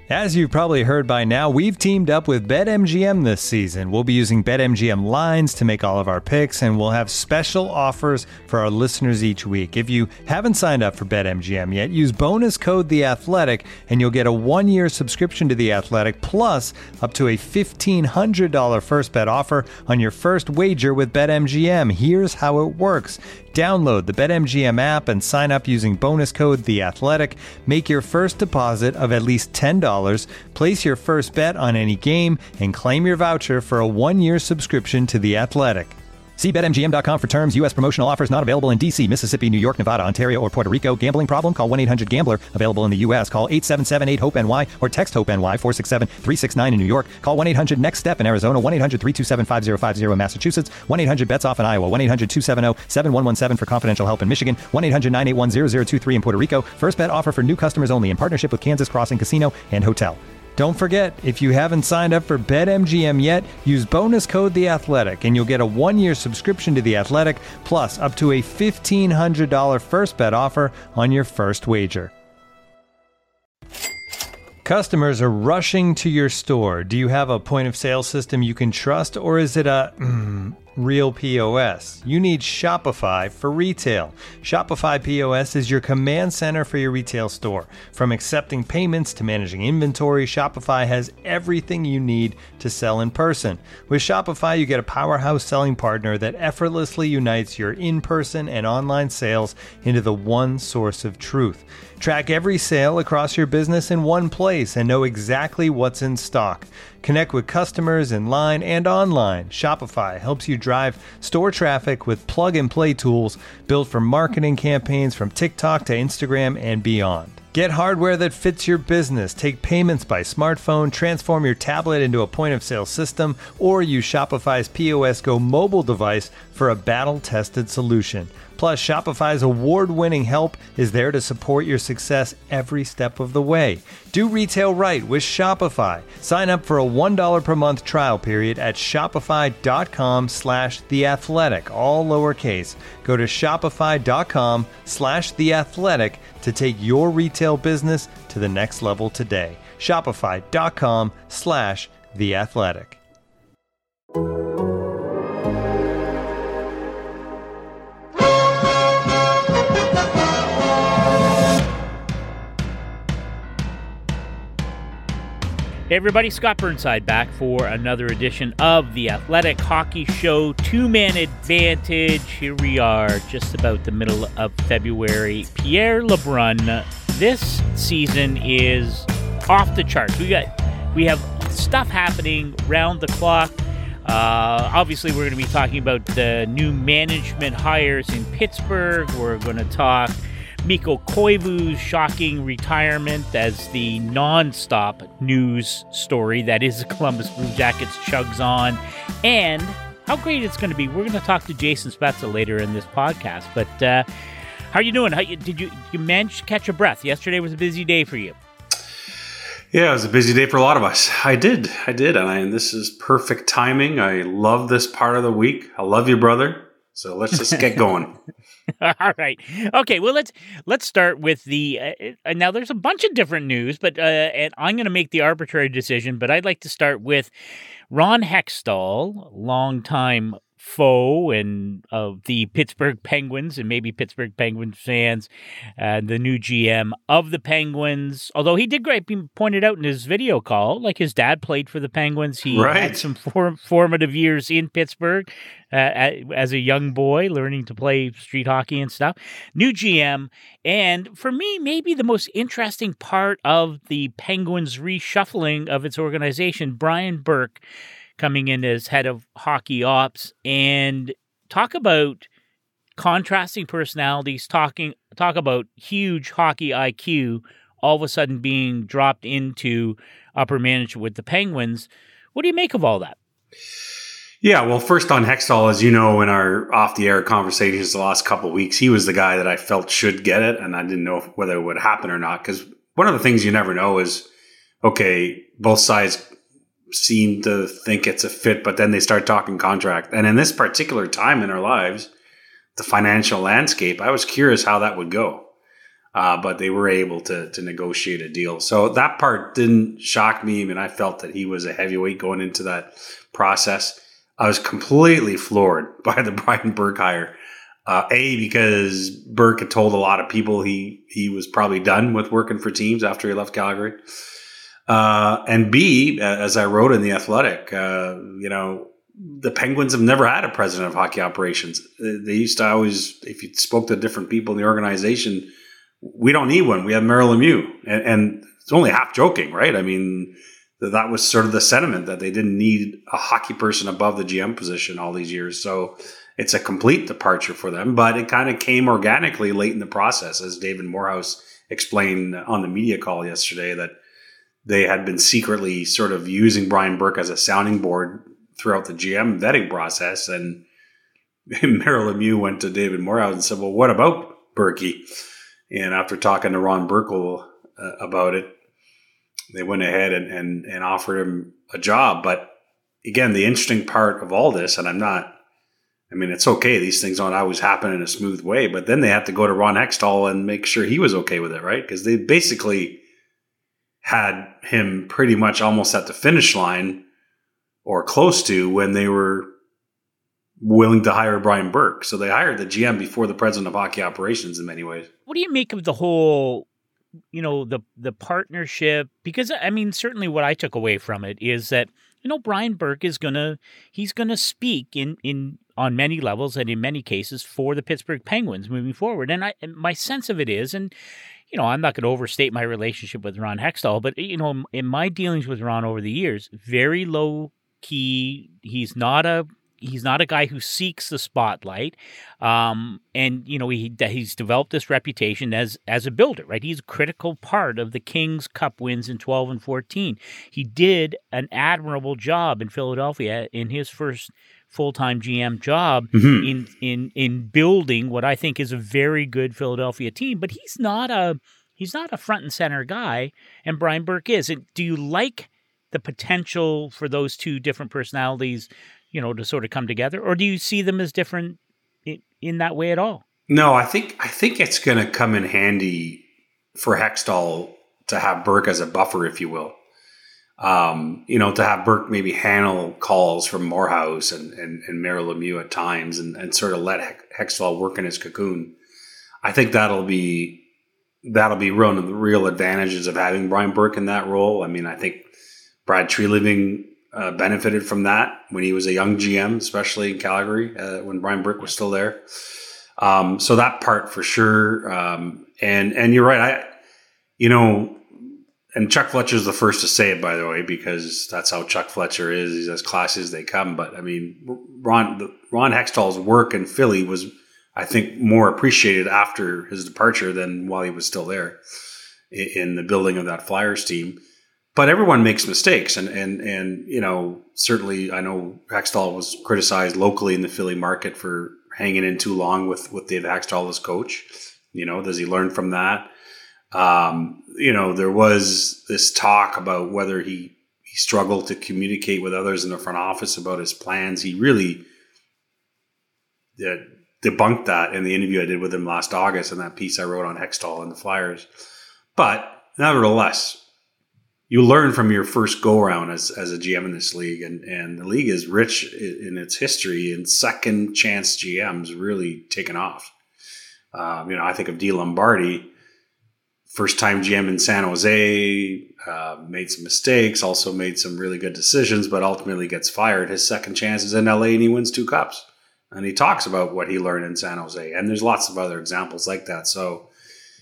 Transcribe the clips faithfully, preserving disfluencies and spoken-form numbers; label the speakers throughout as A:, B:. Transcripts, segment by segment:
A: As you've probably heard by now, we've teamed up with BetMGM this season. We'll be using BetMGM lines to make all of our picks, and we'll have special offers for our listeners each week. If you haven't signed up for BetMGM yet, use bonus code The Athletic, and you'll get a one-year subscription to The Athletic, plus up to a fifteen hundred dollars first bet offer on your first wager with BetMGM. Here's how it works. Download the BetMGM app and sign up using bonus code The Athletic. Make your first deposit of at least ten dollars. Place your first bet on any game and claim your voucher for a one-year subscription to The Athletic. See Bet M G M dot com for terms. U S promotional offers not available in D C, Mississippi, New York, Nevada, Ontario, or Puerto Rico. Gambling problem? Call one eight hundred gambler. Available in the U S. Call eight seven seven eight hope N Y or text HOPE-NY four six seven three six nine in New York. Call one eight hundred next step in Arizona. one eight hundred three two seven five zero five zero in Massachusetts. one eight hundred bets off in Iowa. one eight hundred two seven zero seven one one seven for confidential help in Michigan. one eight hundred nine eight one zero zero two three in Puerto Rico. First bet offer for new customers only in partnership with Kansas Crossing Casino and Hotel. Don't forget, if you haven't signed up for BetMGM yet, use bonus code The Athletic, and you'll get a one-year subscription to The Athletic, plus up to a fifteen hundred dollars first bet offer on your first wager. Customers are rushing to your store. Do you have a point-of-sale system you can trust, or is it a mm, real P O S? You need Shopify for retail. Shopify P O S is your command center for your retail store. From accepting payments to managing inventory, Shopify has everything you need to sell in person. With Shopify, you get a powerhouse selling partner that effortlessly unites your in-person and online sales into the one source of truth. Track every sale across your business in one place and know exactly what's in stock. Connect with customers in line and online. Shopify helps you drive store traffic with plug-and-play tools built for marketing campaigns from TikTok to Instagram and beyond. Get hardware that fits your business. Take payments by smartphone, transform your tablet into a point-of-sale system, or use Shopify's P O S Go mobile device for a battle-tested solution. Plus, Shopify's award-winning help is there to support your success every step of the way. Do retail right with Shopify. Sign up for a one dollar per month trial period at shopify.com slash theathletic, all lowercase. Go to shopify.com slash theathletic to take your retail business to the next level today. Shopify.com slash theathletic.
B: Hey everybody, Scott Burnside back for another edition of the Athletic Hockey Show. Two-man advantage. Here we are, just about the middle of February. Pierre LeBrun, this season is off the charts. We got, we have stuff happening round the clock. Uh, obviously, we're going to be talking about the new management hires in Pittsburgh. We're going to talk Mikko Koivu's shocking retirement as the non-stop news story that is the Columbus Blue Jackets chugs on, and how great it's going to be. We're going to talk to Jason Spezza later in this podcast. But uh, how are you doing? How, did you you manage to catch a breath? Yesterday was a busy day for you.
C: Yeah, it was a busy day for a lot of us. I did, I did, and, I, and this is perfect timing. I love this part of the week. I love you, brother. So let's just get going.
B: All right. Okay. Well, let's let's start with the. Uh, now, there's a bunch of different news, but uh, and I'm going to make the arbitrary decision. But I'd like to start with Ron Hextall, longtime foe and of the Pittsburgh Penguins, and maybe Pittsburgh Penguins fans, uh, the new G M of the Penguins. Although he did great, he pointed out in his video call, like his dad played for the Penguins. He
C: right.
B: had some form, formative years in Pittsburgh uh, as a young boy, learning to play street hockey and stuff. New G M, and for me, maybe the most interesting part of the Penguins reshuffling of its organization, Brian Burke coming in as head of hockey ops, and talk about contrasting personalities, talking talk about huge hockey I Q, all of a sudden being dropped into upper management with the Penguins. What do you make of all that?
C: Yeah, well, first on Hextall, as you know, in our off-the-air conversations the last couple of weeks, he was the guy that I felt should get it, and I didn't know whether it would happen or not, because one of the things you never know is, okay, both sides seem to think it's a fit, but then they start talking contract. And in this particular time in our lives, the financial landscape, I was curious how that would go. Uh, but they were able to to negotiate a deal. So that part didn't shock me. I mean, I felt that he was a heavyweight going into that process. I was completely floored by the Brian Burke hire. Uh, a, because Burke had told a lot of people he he was probably done with working for teams after he left Calgary. Uh, and B, as I wrote in The Athletic, uh, you know, the Penguins have never had a president of hockey operations. They used to always, if you spoke to different people in the organization, we don't need one. We have Mario Lemieux. And, and it's only half joking, right? I mean, that was sort of the sentiment that they didn't need a hockey person above the G M position all these years. So it's a complete departure for them, but it kind of came organically late in the process, as David Morehouse explained on the media call yesterday, that they had been secretly sort of using Brian Burke as a sounding board throughout the G M vetting process. And Mario Lemieux went to David Morehouse and said, well, what about Burkie? And after talking to Ron Burkle uh, about it, they went ahead and, and, and offered him a job. But again, the interesting part of all this, and I'm not, I mean, it's okay. These things don't always happen in a smooth way, but then they have to go to Ron Hextall and make sure he was okay with it, right? Because they basically had him pretty much almost at the finish line or close to when they were willing to hire Brian Burke. So they hired the G M before the president of hockey operations in many ways.
B: What do you make of the whole, you know, the the partnership? Because, I mean, certainly what I took away from it is that, you know, Brian Burke is going to, he's going to speak in, in, on many levels and in many cases for the Pittsburgh Penguins moving forward. And I, and my sense of it is, and, you know, I'm not going to overstate my relationship with Ron Hextall, but, you know, in my dealings with Ron over the years, very low key. He's not a, He's not a guy who seeks the spotlight, um, and you know he he's developed this reputation as as a builder, right? He's a critical part of the Kings Cup wins in twelve and fourteen. He did an admirable job in Philadelphia in his first full-time G M job mm-hmm. in in in building what I think is a very good Philadelphia team. But he's not a he's not a front and center guy, and Brian Burke is. And do you like the potential for those two different personalities, you know, to sort of come together, or do you see them as different in, in that way at all?
C: No, I think I think it's going to come in handy for Hextall to have Burke as a buffer, if you will. Um, you know, to have Burke maybe handle calls from Morehouse and and, and Mario Lemieux at times, and, and sort of let Hextall work in his cocoon. I think that'll be that'll be one of the real advantages of having Brian Burke in that role. I mean, I think Brad Treliving Uh, benefited from that when he was a young G M, especially in Calgary, uh, when Brian Burke was still there. Um, so that part for sure. Um, and and you're right. I, you know, and Chuck Fletcher's the first to say it, by the way, because that's how Chuck Fletcher is. He's as classy as they come. But I mean, Ron Ron Hextall's work in Philly was, I think, more appreciated after his departure than while he was still there in, in the building of that Flyers team. But everyone makes mistakes, and, and and you know, certainly I know Hextall was criticized locally in the Philly market for hanging in too long with, with Dave Hextall as coach. You know, does he learn from that? Um, you know, there was this talk about whether he, he struggled to communicate with others in the front office about his plans. He really uh, debunked that in the interview I did with him last August and that piece I wrote on Hextall and the Flyers. But nevertheless, you learn from your first go-around as, as a G M in this league, and, and the league is rich in its history, and second-chance G Ms really taken off. Um, you know, I think of D. Lombardi, first-time G M in San Jose, uh, made some mistakes, also made some really good decisions, but ultimately gets fired. His second chance is in L A, and he wins two cups. And he talks about what he learned in San Jose, and there's lots of other examples like that. So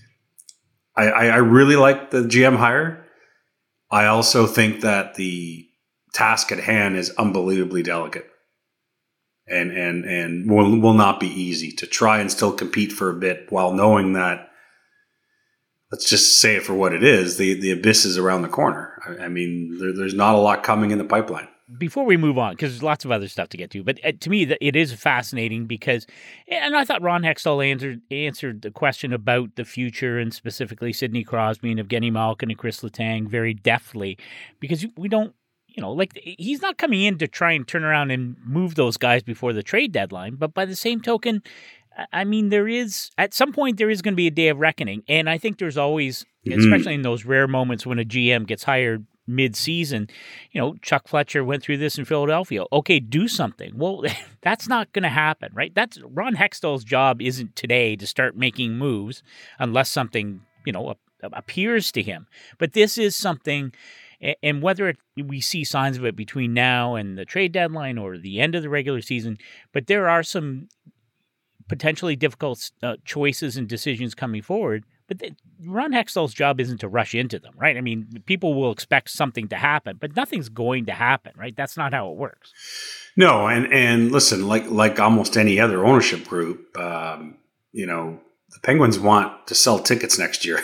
C: I, I, I really like the G M hire. I also think that the task at hand is unbelievably delicate and and and will, will not be easy to try and still compete for a bit while knowing that, let's just say it for what it is, the, the abyss is around the corner. I, I mean, there, there's not a lot coming in the pipeline.
B: Before we move on, because there's lots of other stuff to get to, but to me, it is fascinating because, and I thought Ron Hextall answered answered the question about the future and specifically Sidney Crosby and Evgeny Malkin and Chris Letang very deftly, because we don't, you know, like he's not coming in to try and turn around and move those guys before the trade deadline, but by the same token, I mean, there is, at some point, there is going to be a day of reckoning. And I think there's always,
C: Mm-hmm.
B: especially in those rare moments when a G M gets hired mid-season, you know, Chuck Fletcher went through this in Philadelphia. Okay, do something. Well, that's not going to happen, right? That's Ron Hextall's job isn't today to start making moves unless something, you know, appears to him. But this is something, and whether it, we see signs of it between now and the trade deadline or the end of the regular season, but there are some potentially difficult uh, choices and decisions coming forward. But the, Ron Hextall's job isn't to rush into them, right? I mean, people will expect something to happen, but nothing's going to happen, right? That's not how it works.
C: No, and and listen, like like almost any other ownership group, um, you know, the Penguins want to sell tickets next year,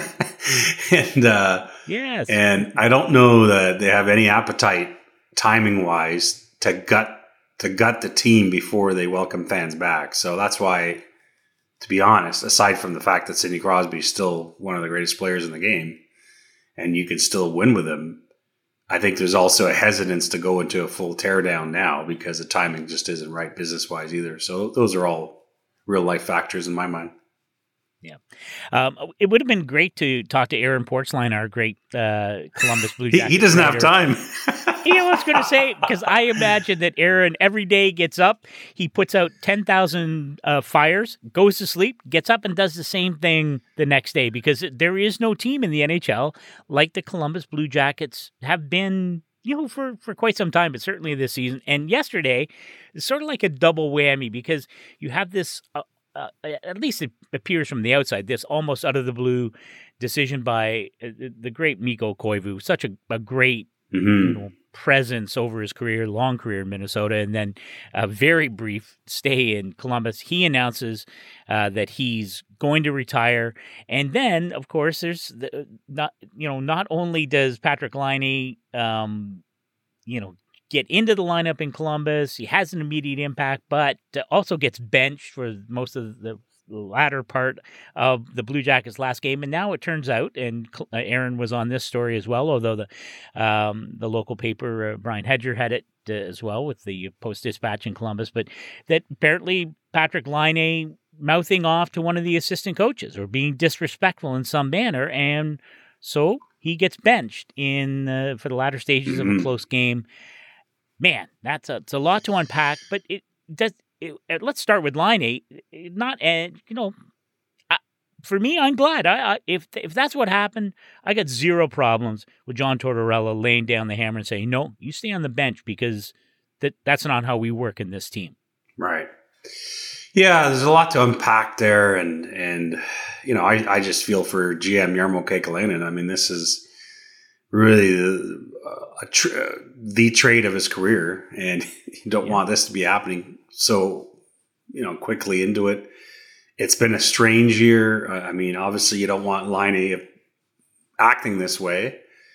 C: and uh,
B: yes,
C: and I don't know that they have any appetite, timing wise, to gut to gut the team before they welcome fans back. So that's why, to be honest, aside from the fact that Sidney Crosby is still one of the greatest players in the game, and you can still win with him, I think there's also a hesitance to go into a full teardown now because the timing just isn't right business-wise either. So those are all real-life factors in my mind.
B: Yeah. Um, it would have been great to talk to Aaron Portzline, our great uh, Columbus Blue Jackets.
C: he, he doesn't
B: writer.
C: have time.
B: You know what I was going to say? Because I imagine that Aaron every day gets up, he puts out ten thousand uh, fires, goes to sleep, gets up and does the same thing the next day because there is no team in the N H L like the Columbus Blue Jackets have been, you know, for, for quite some time, but certainly this season. And yesterday, it's sort of like a double whammy because you have this, uh, uh, at least it appears from the outside, this almost out of the blue decision by uh, the great Mikko Koivu, such a, a great mm-hmm. you know, presence over his career, long career in Minnesota, and then a very brief stay in Columbus. He announces uh, that he's going to retire, and then, of course, there's the, not you know not only does Patrik Laine, um, you know. get into the lineup in Columbus. He has an immediate impact, but also gets benched for most of the latter part of the Blue Jackets' last game. And now it turns out, and Aaron was on this story as well, although the um, the local paper, uh, Brian Hedger, had it uh, as well with the Post-Dispatch in Columbus, but that apparently Patrik Laine mouthing off to one of the assistant coaches or being disrespectful in some manner, and so he gets benched in uh, for the latter stages mm-hmm. of a close game. Man, that's a, it's a lot to unpack, but it does. It, let's start with Laine. Not, and you know, I, for me, I'm glad. I, I if if that's what happened, I got zero problems with John Tortorella laying down the hammer and saying, "No, you stay on the bench because that that's not how we work in this team." Right.
C: Yeah, there's a lot to unpack there, and and you know, I, I just feel for G M Jarmo Kekalainen. I mean, this is really the, uh, tr- the trade of his career, and you don't yeah. want this to be happening so, you know, quickly into it. It's been a strange year. Uh, I mean, obviously you don't want Laine acting this way.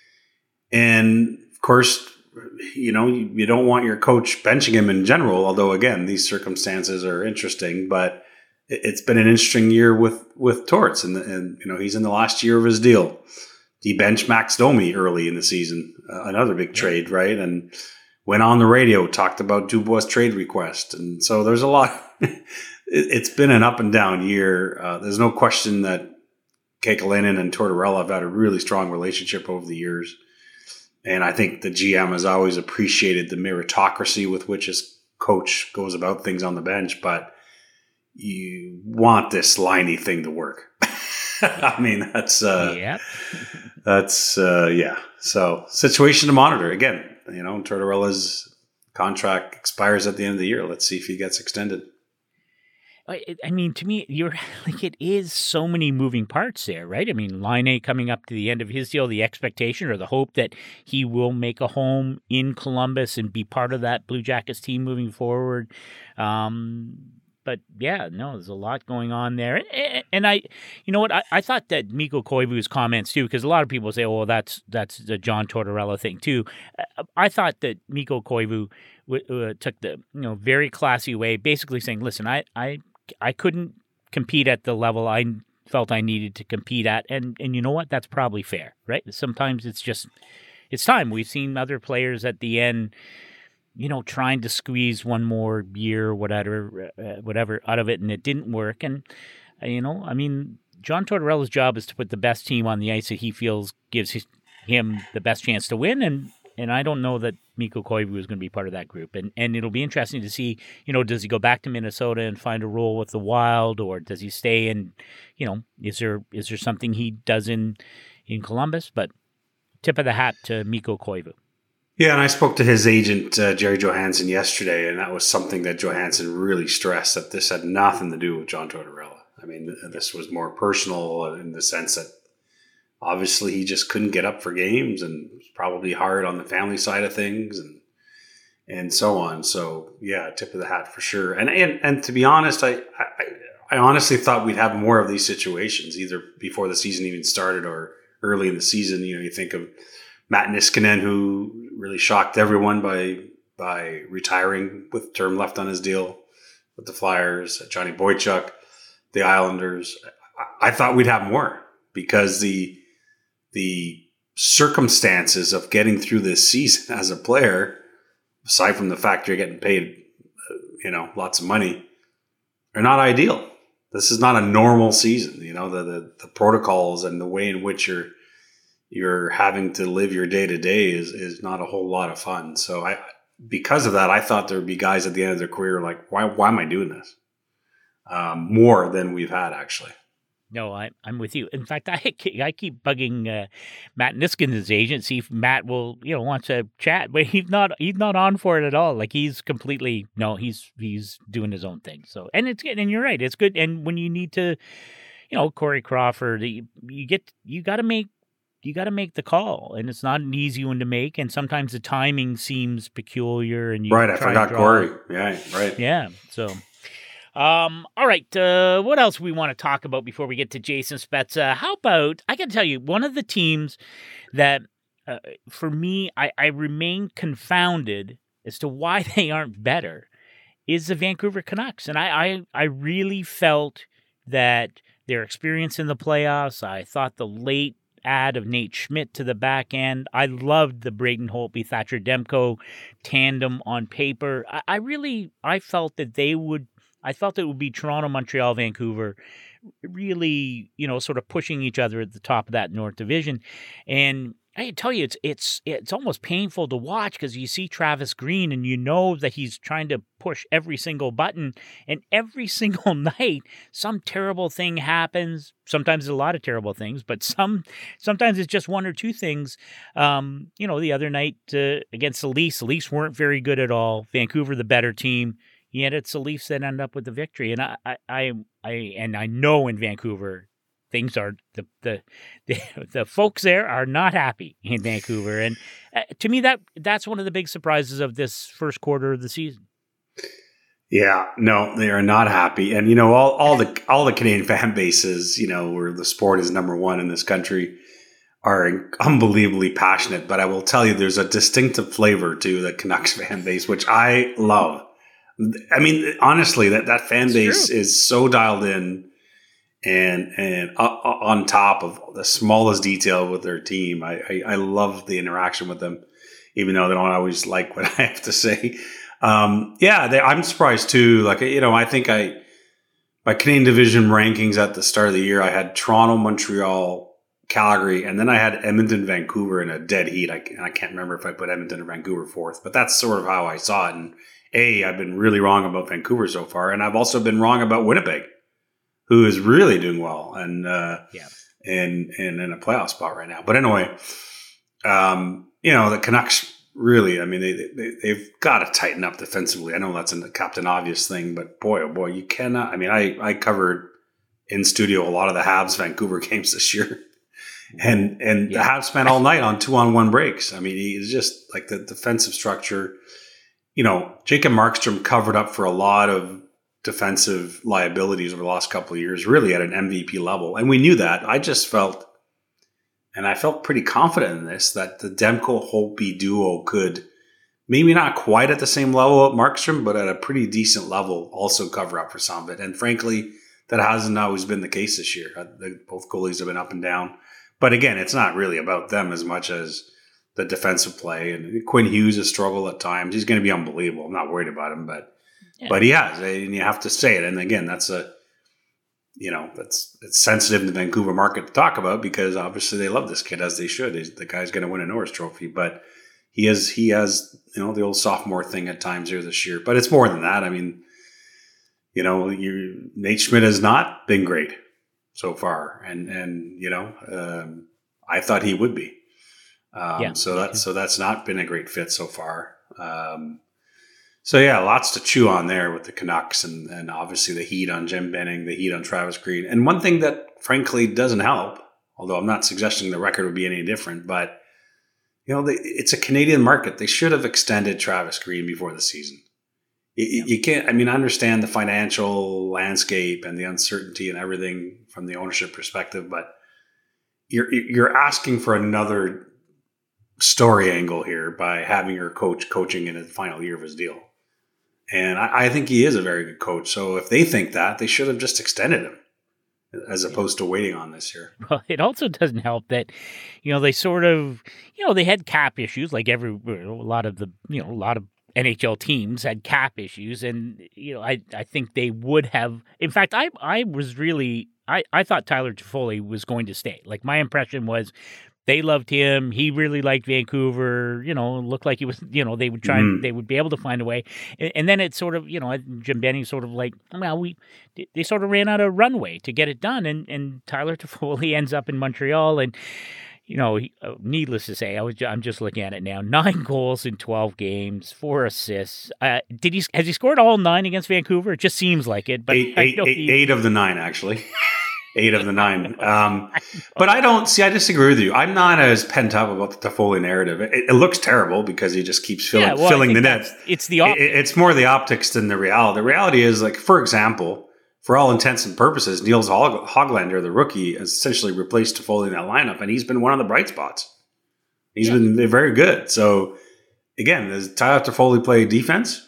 C: And of course, you know, you, you don't want your coach benching him in general, although again, these circumstances are interesting, but it, it's been an interesting year with, with Torts, and, and, you know, he's in the last year of his deal. He benched Max Domi early in the season, uh, another big trade, right? And went on the radio, talked about Dubois' trade request. And so there's a lot. it, it's been an up and down year. Uh, there's no question that Kekalainen and Tortorella have had a really strong relationship over the years. And I think the G M has always appreciated the meritocracy with which his coach goes about things on the bench. But you want this Laine thing to work. I mean, that's, uh,
B: yep.
C: that's, uh, yeah. So situation to monitor again, you know, Tortorella's contract expires at the end of the year. Let's see if he gets extended.
B: I, I mean, to me, you're like, it is so many moving parts there, right? I mean, Laine coming up to the end of his deal, the expectation or the hope that he will make a home in Columbus and be part of that Blue Jackets team moving forward. Um, But yeah, no, there's a lot going on there. And, and I, you know what, I, I thought that Mikko Koivu's comments too, because a lot of people say, oh, that's that's the John Tortorella thing too. I thought that Mikko Koivu w- uh, took the you know very classy way, basically saying, listen, I, I, I couldn't compete at the level I felt I needed to compete at. And, and you know what, that's probably fair, right? Sometimes it's just, it's time. We've seen other players at the end, you know, trying to squeeze one more year, whatever, uh, whatever out of it, and it didn't work. And, uh, you know, I mean, John Tortorella's job is to put the best team on the ice that he feels gives his, him the best chance to win. And, and I don't know that Mikko Koivu is going to be part of that group. And, and it'll be interesting to see, you know, does he go back to Minnesota and find a role with the Wild, or does he stay in, you know, is there is there something he does in, in Columbus? But tip of the hat to Mikko Koivu.
C: Yeah, and I spoke to his agent, uh, Jerry Johansson, yesterday, and that was something that Johansson really stressed, that this had nothing to do with John Tortorella. I mean, this was more personal in the sense that obviously he just couldn't get up for games, and it was probably hard on the family side of things, and and so on. So, yeah, tip of the hat for sure. And and, and to be honest, I, I I honestly thought we'd have more of these situations, either before the season even started or early in the season. You know, you think of Matt Niskanen, who really shocked everyone by by retiring with term left on his deal with the Flyers. Johnny Boychuk, the Islanders. I, I thought we'd have more, because the the circumstances of getting through this season as a player, aside from the fact you're getting paid, you know, lots of money, are not ideal. This is not a normal season. You know, the the, the protocols and the way in which you're you're having to live your day to day is is not a whole lot of fun. So I, because of that, I thought there would be guys at the end of their career like, why why am I doing this? Um, more than we've had, actually.
B: No, I, I'm with you. In fact, I I keep bugging uh, Matt Niskanen's agent, see if Matt will, you know, want to chat, but he's not he's not on for it at all. Like, he's completely no, he's he's doing his own thing. So, and it's good, and you're right, it's good. And when you need to, you know, Corey Crawford, you, you get you got to make. You got to make the call, and it's not an easy one to make. And sometimes the timing seems peculiar. And you
C: right, I forgot Corey. Yeah, right.
B: Yeah. So, um, all right. Uh, what else we want to talk about before we get to Jason Spezza? How about, I can tell you, one of the teams that, uh, for me, I, I remain confounded as to why they aren't better is the Vancouver Canucks, and I, I, I really felt that their experience in the playoffs. I thought the late add of Nate Schmidt to the back end. I loved the Braden Holtby, Thatcher Demko tandem on paper. I, I really, I felt that they would, I felt it would be Toronto, Montreal, Vancouver, really, you know, sort of pushing each other at the top of that North Division. And I tell you, it's it's it's almost painful to watch, because you see Travis Green and you know that he's trying to push every single button, and every single night some terrible thing happens. Sometimes a lot of terrible things, but some sometimes it's just one or two things. Um, you know, the other night uh, against the Leafs, the Leafs weren't very good at all. Vancouver, the better team. Yet it's the Leafs that end up with the victory, and I, I, I, I and I know in Vancouver, things are the, the the the folks there are not happy in Vancouver, and uh, to me that that's one of the big surprises of this first quarter of the season.
C: Yeah, no, they are not happy, and you know all all the all the Canadian fan bases, you know, where the sport is number one in this country, are unbelievably passionate. But I will tell you, there's a distinctive flavor to the Canucks fan base, which I love. I mean, honestly, that that fan
B: it's
C: base
B: true.
C: is so dialed in. And and uh, on top of the smallest detail with their team, I, I, I love the interaction with them, even though they don't always like what I have to say. Um, yeah, they, I'm surprised too. Like, you know, I think I my Canadian division rankings at the start of the year, I had Toronto, Montreal, Calgary, and then I had Edmonton, Vancouver in a dead heat. I, I can't remember if I put Edmonton or Vancouver fourth, but that's sort of how I saw it. And A, I've been really wrong about Vancouver so far, and I've also been wrong about Winnipeg, who is really doing well and uh,
B: yeah.
C: and, and in a playoff spot right now. But anyway, um, you know, the Canucks really, I mean, they, they, they've got to tighten up defensively. I know that's a Captain Obvious thing, but boy, oh boy, you cannot. I mean, I, I covered in studio a lot of the Habs Vancouver games this year. And and yeah. the Habs spent all night on two-on-one breaks. I mean, he's just like the defensive structure. You know, Jacob Markstrom covered up for a lot of defensive liabilities over the last couple of years, really at an M V P level. And we knew that. I just felt, and I felt pretty confident in this, that the Demko-Holtby duo could, maybe not quite at the same level at Markstrom, but at a pretty decent level, also cover up for some of it. And frankly, that hasn't always been the case this year. Both goalies have been up and down. But again, it's not really about them as much as the defensive play. And Quinn Hughes has struggled at times. He's going to be unbelievable. I'm not worried about him, but yeah. but he has, and you have to say it. And again, that's a you know that's it's sensitive in the Vancouver market to talk about because obviously they love this kid as they should. He's, the guy's going to win a Norris Trophy, but he is he has you know the old sophomore thing at times here this year. But it's more than that. I mean, you know, you Nate Schmidt has not been great so far, and and you know, um, I thought he would be. Um, yeah, so that's so that's not been a great fit so far. Um, so yeah, lots to chew on there with the Canucks, and and obviously the heat on Jim Benning, the heat on Travis Green, and one thing that frankly doesn't help, although I'm not suggesting the record would be any different, but you know, they, it's a Canadian market. They should have extended Travis Green before the season. You, you can't, I mean, I understand the financial landscape and the uncertainty and everything from the ownership perspective, but you're you're asking for another story angle here by having your coach coaching in the final year of his deal. And I, I think he is a very good coach. So if they think that, they should have just extended him as opposed to waiting on this year.
B: Well, it also doesn't help that, you know, they sort of, you know, they had cap issues like every, a lot of the, you know, a lot of N H L teams had cap issues. And, you know, I, I think they would have, in fact, I, I was really, I, I thought Tyler Toffoli was going to stay. Like my impression was they loved him. He really liked Vancouver. You know, looked like he was, you know, they would try, mm. they would be able to find a way. And, and then it sort of, you know, Jim Benning sort of like, well, we, they sort of ran out of runway to get it done. And, and Tyler Toffoli ends up in Montreal. And, you know, he, uh, needless to say, I was, I'm just looking at it now. Nine goals in twelve games, four assists. Uh, did he, has he scored all nine against Vancouver? It just seems like it. But
C: eight, eight, eight, he, eight of the nine, actually. Eight of the nine. Um, but I don't see, I disagree with you. I'm not as pent up about the Toffoli narrative. It, it looks terrible because he just keeps filling, yeah, well, filling the net.
B: It's the optics.
C: It, it's more the optics than the reality. The reality is, like, for example, for all intents and purposes, Niels Hog- Hoglander, the rookie, has essentially replaced Toffoli in that lineup, and he's been one of the bright spots. He's yeah. been very good. So, again, does Tyler Toffoli play defense?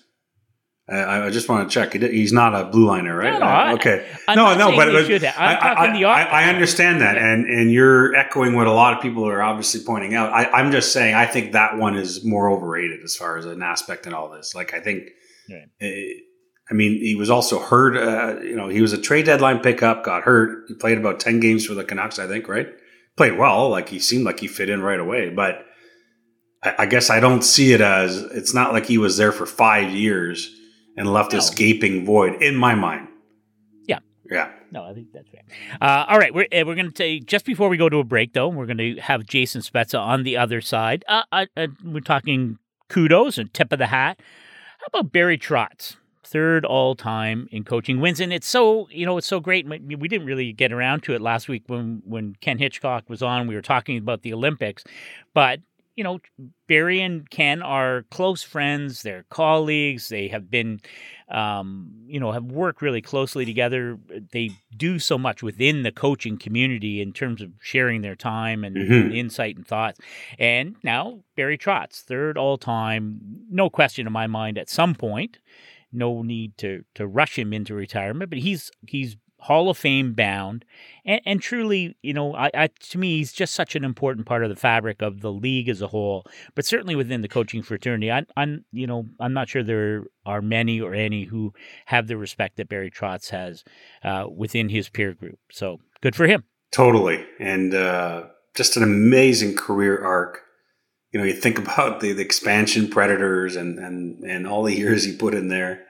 C: I, I just want to check. He's not a blue liner, right?
B: No, no, I,
C: okay.
B: I'm
C: no,
B: no,
C: but, but
B: I'm
C: I,
B: talking the
C: I, I understand that,
B: yeah.
C: and and you're echoing what a lot of people are obviously pointing out. I, I'm just saying I think that one is more overrated as far as an aspect in all this. Like I think, right. it, I mean, he was also hurt. Uh, you know, he was a trade deadline pickup, got hurt. He played about ten games for the Canucks, I think, right? Played well. Like he seemed like he fit in right away, but I, I guess I don't see it as it's not like he was there for five years. And left no. this gaping void in my mind.
B: Yeah.
C: Yeah.
B: No, I think that's fair. Uh, all right. We're, we're going to take, just before we go to a break, though, we're going to have Jason Spezza on the other side. Uh, uh, uh, we're talking kudos and tip of the hat. How about Barry Trotz? Third all time in coaching wins. And it's so, you know, it's so great. We didn't really get around to it last week when, when Ken Hitchcock was on. We were talking about the Olympics. But you know, Barry and Ken are close friends. They're colleagues. They have been, um, you know, have worked really closely together. They do so much within the coaching community in terms of sharing their time and, mm-hmm. and insight and thoughts. And now Barry Trotz, third all time, no question in my mind at some point. No need to to rush him into retirement, but he's he's Hall of Fame bound, and, and truly, you know, I, I to me, he's just such an important part of the fabric of the league as a whole. But certainly within the coaching fraternity, I, I'm, you know, I'm not sure there are many or any who have the respect that Barry Trotz has uh, within his peer group. So good for him.
C: Totally, and uh, just an amazing career arc. You know, you think about the, the expansion Predators and and and all the years he put in there.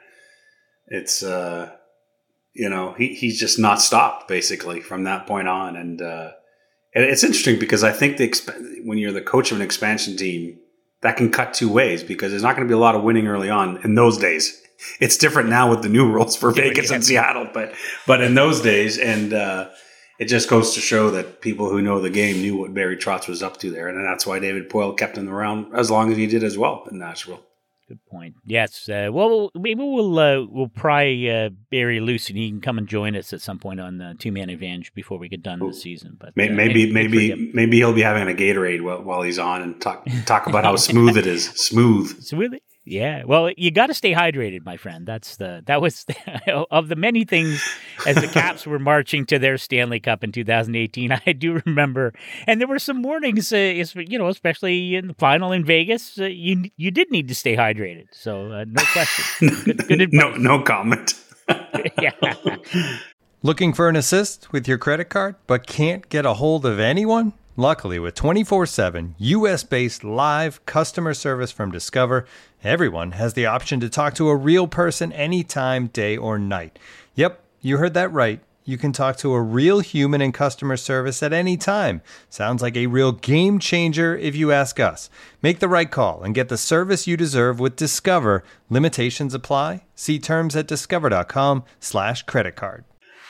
C: It's. Uh, You know, he, he's just not stopped basically from that point on. And, uh, and it's interesting because I think the exp- when you're the coach of an expansion team, that can cut two ways because there's not going to be a lot of winning early on in those days. It's different now with the new rules for Vegas and Seattle, but but in those days, and uh, it just goes to show that people who know the game knew what Barry Trotz was up to there. And that's why David Poile kept him around as long as he did as well in Nashville.
B: Good point. Yes. Uh, well, maybe we'll uh, we'll pry uh, Barry loose and he can come and join us at some point on the Two Man Advantage before we get done this season. But
C: maybe uh, maybe maybe, maybe he'll be having a Gatorade while, while he's on and talk talk about how smooth it is. Smooth.
B: Smooth. Yeah, well, you got to stay hydrated, my friend. That's the that was the, of the many things as the Caps were marching to their Stanley Cup in two thousand eighteen. I do remember, and there were some mornings, uh, you know, especially in the final in Vegas. Uh, you you did need to stay hydrated, so uh, no question. Good, good advice.
C: no, no comment.
B: Yeah.
A: Looking for an assist with your credit card, but can't get a hold of anyone? Luckily, with twenty-four seven U S-based live customer service from Discover, everyone has the option to talk to a real person anytime, day or night. Yep, you heard that right. You can talk to a real human in customer service at any time. Sounds like a real game changer if you ask us. Make the right call and get the service you deserve with Discover. Limitations apply. See terms at discover.com slash credit card.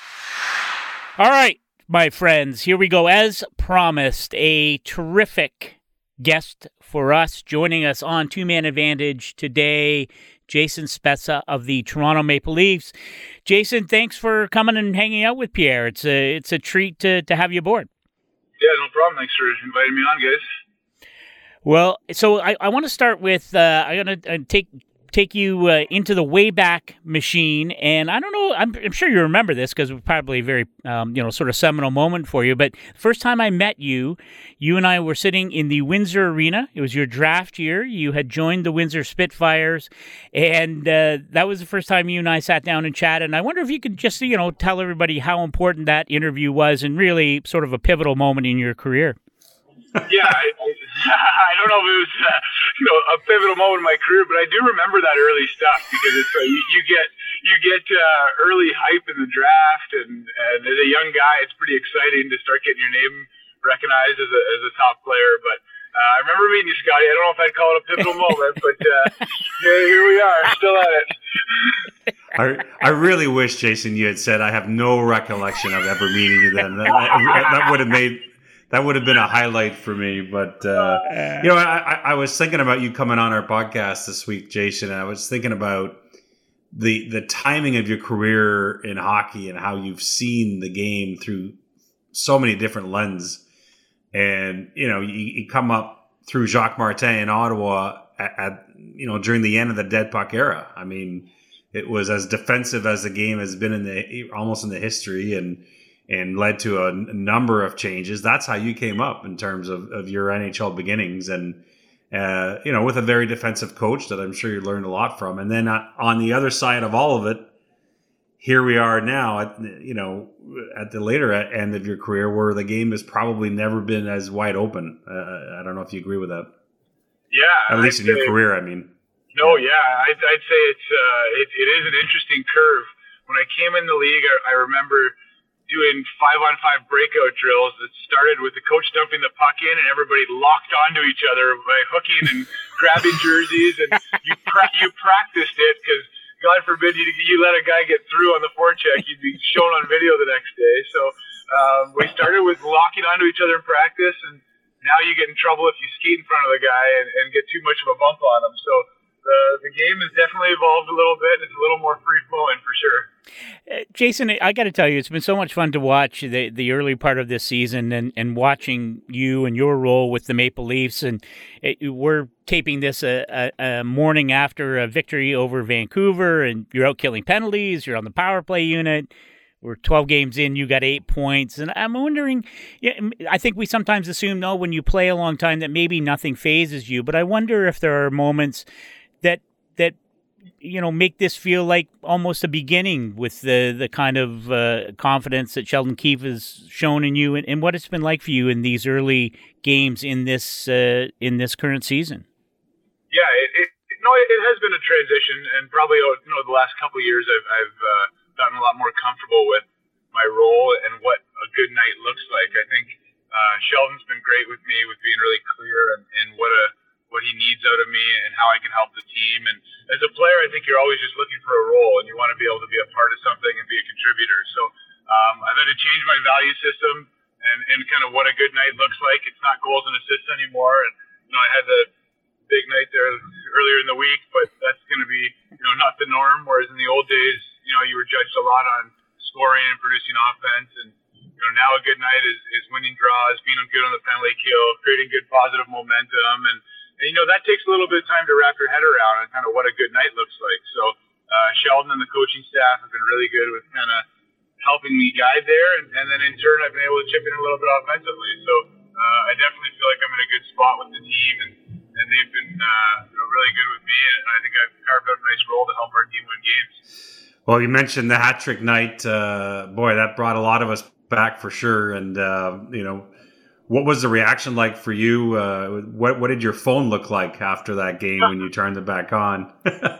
B: All right, my friends, here we go. As promised, a terrific guest for us. Joining us on Two-Man Advantage today, Jason Spezza of the Toronto Maple Leafs. Jason, thanks for coming and hanging out with Pierre. It's a it's a treat to, to have you aboard.
D: Yeah, no problem. Thanks for inviting me on, guys.
B: Well, so I, I want to start with, uh, I'm going to uh, take... take you uh, into the Wayback Machine, and I don't know, I'm, I'm sure you remember this because it was probably a very, um, you know, sort of seminal moment for you, but the first time I met you, you and I were sitting in the Windsor Arena. It was your draft year. You had joined the Windsor Spitfires, and uh, that was the first time you and I sat down and chatted, and I wonder if you could just, you know, tell everybody how important that interview was and really sort of a pivotal moment in your career.
D: Yeah, I, I, I don't know if it was uh, you know a pivotal moment in my career, but I do remember that early stuff because it's uh, you, you get you get uh, early hype in the draft, and, and as a young guy, it's pretty exciting to start getting your name recognized as a as a top player. But uh, I remember meeting you, Scotty. I don't know if I'd call it a pivotal moment, but uh, yeah, here we are, still at it.
C: I, I really wish, Jason, you had said I have no recollection of ever meeting you then. That, that, that would have made. That would have been a highlight for me, but uh, you know, I, I was thinking about you coming on our podcast this week, Jason. And I was thinking about the the timing of your career in hockey and how you've seen the game through so many different lenses. And you know, you, you come up through Jacques Martin in Ottawa at, at you know during the end of the dead puck era. I mean, it was as defensive as the game has been in the almost in the history, and. and led to a, a number of changes. That's how you came up in terms of, of your N H L beginnings, and uh, you know, with a very defensive coach that I'm sure you learned a lot from. And then on the other side of all of it, here we are now at you know at the later end of your career, where the game has probably never been as wide open. Uh, I don't know if you agree with that.
D: Yeah,
C: at least
D: I'd
C: in your
D: say,
C: career, I mean.
D: No, yeah, I'd, I'd say it's uh, it, it is an interesting curve. When I came in the league, I, I remember doing five-on-five breakout drills that started with the coach dumping the puck in and everybody locked onto each other by hooking and grabbing jerseys, and you pra- you practiced it because God forbid you you let a guy get through on the forecheck, you'd be shown on video the next day. So um, we started with locking onto each other in practice, and now you get in trouble if you skate in front of the guy and, and get too much of a bump on him. So Uh, the game has definitely evolved a little bit. It's a little more free-flowing for sure.
B: Uh, Jason, I got to tell you, it's been so much fun to watch the, the early part of this season and, and watching you and your role with the Maple Leafs. And it, we're taping this a, a, a morning after a victory over Vancouver, and you're out killing penalties. You're on the power play unit. We're twelve games in, you got eight points. And I'm wondering, yeah, I think we sometimes assume, no, when you play a long time that maybe nothing phases you. But I wonder if there are moments that that you know make this feel like almost a beginning with the the kind of uh, confidence that Sheldon Keefe has shown in you, and, and what it's been like for you in these early games in this uh, in this current season.
D: Yeah, it, it no, it, it has been a transition, and probably you know the last couple of years I've I've uh, gotten a lot more comfortable with my role and what a good night looks like. I think uh, Sheldon's been great with me with being really clear and, and what a what he needs out of me and how I can help the team. And as a player, I think you're always just looking for a role, and you want to be able to be a part of something and be a contributor. So um, I've had to change my value system and, and kind of what a good night looks like. It's not goals and assists anymore. And, you know, I had the big night there earlier in the week, but that's going to be, you know, not the norm. Whereas in the old days, you know, you were judged a lot on scoring and producing offense. And, you know, now a good night is, is winning draws, being good on the penalty kill, creating good positive momentum, and, and you know that takes a little bit of time to wrap your head around and kind of what a good night looks like. So uh, Sheldon and the coaching staff have been really good with kind of helping me guide there, and, and then in turn I've been able to chip in a little bit offensively. So uh, I definitely feel like I'm in a good spot with the team, and, and they've been uh, you know, really good with me, and I think I've carved out a nice role to help our team win games.
C: Well, you mentioned the hat trick night. Uh, boy, that brought a lot of us back for sure. And uh, you know, what was the reaction like for you? Uh, what what did your phone look like after that game when you turned it back on?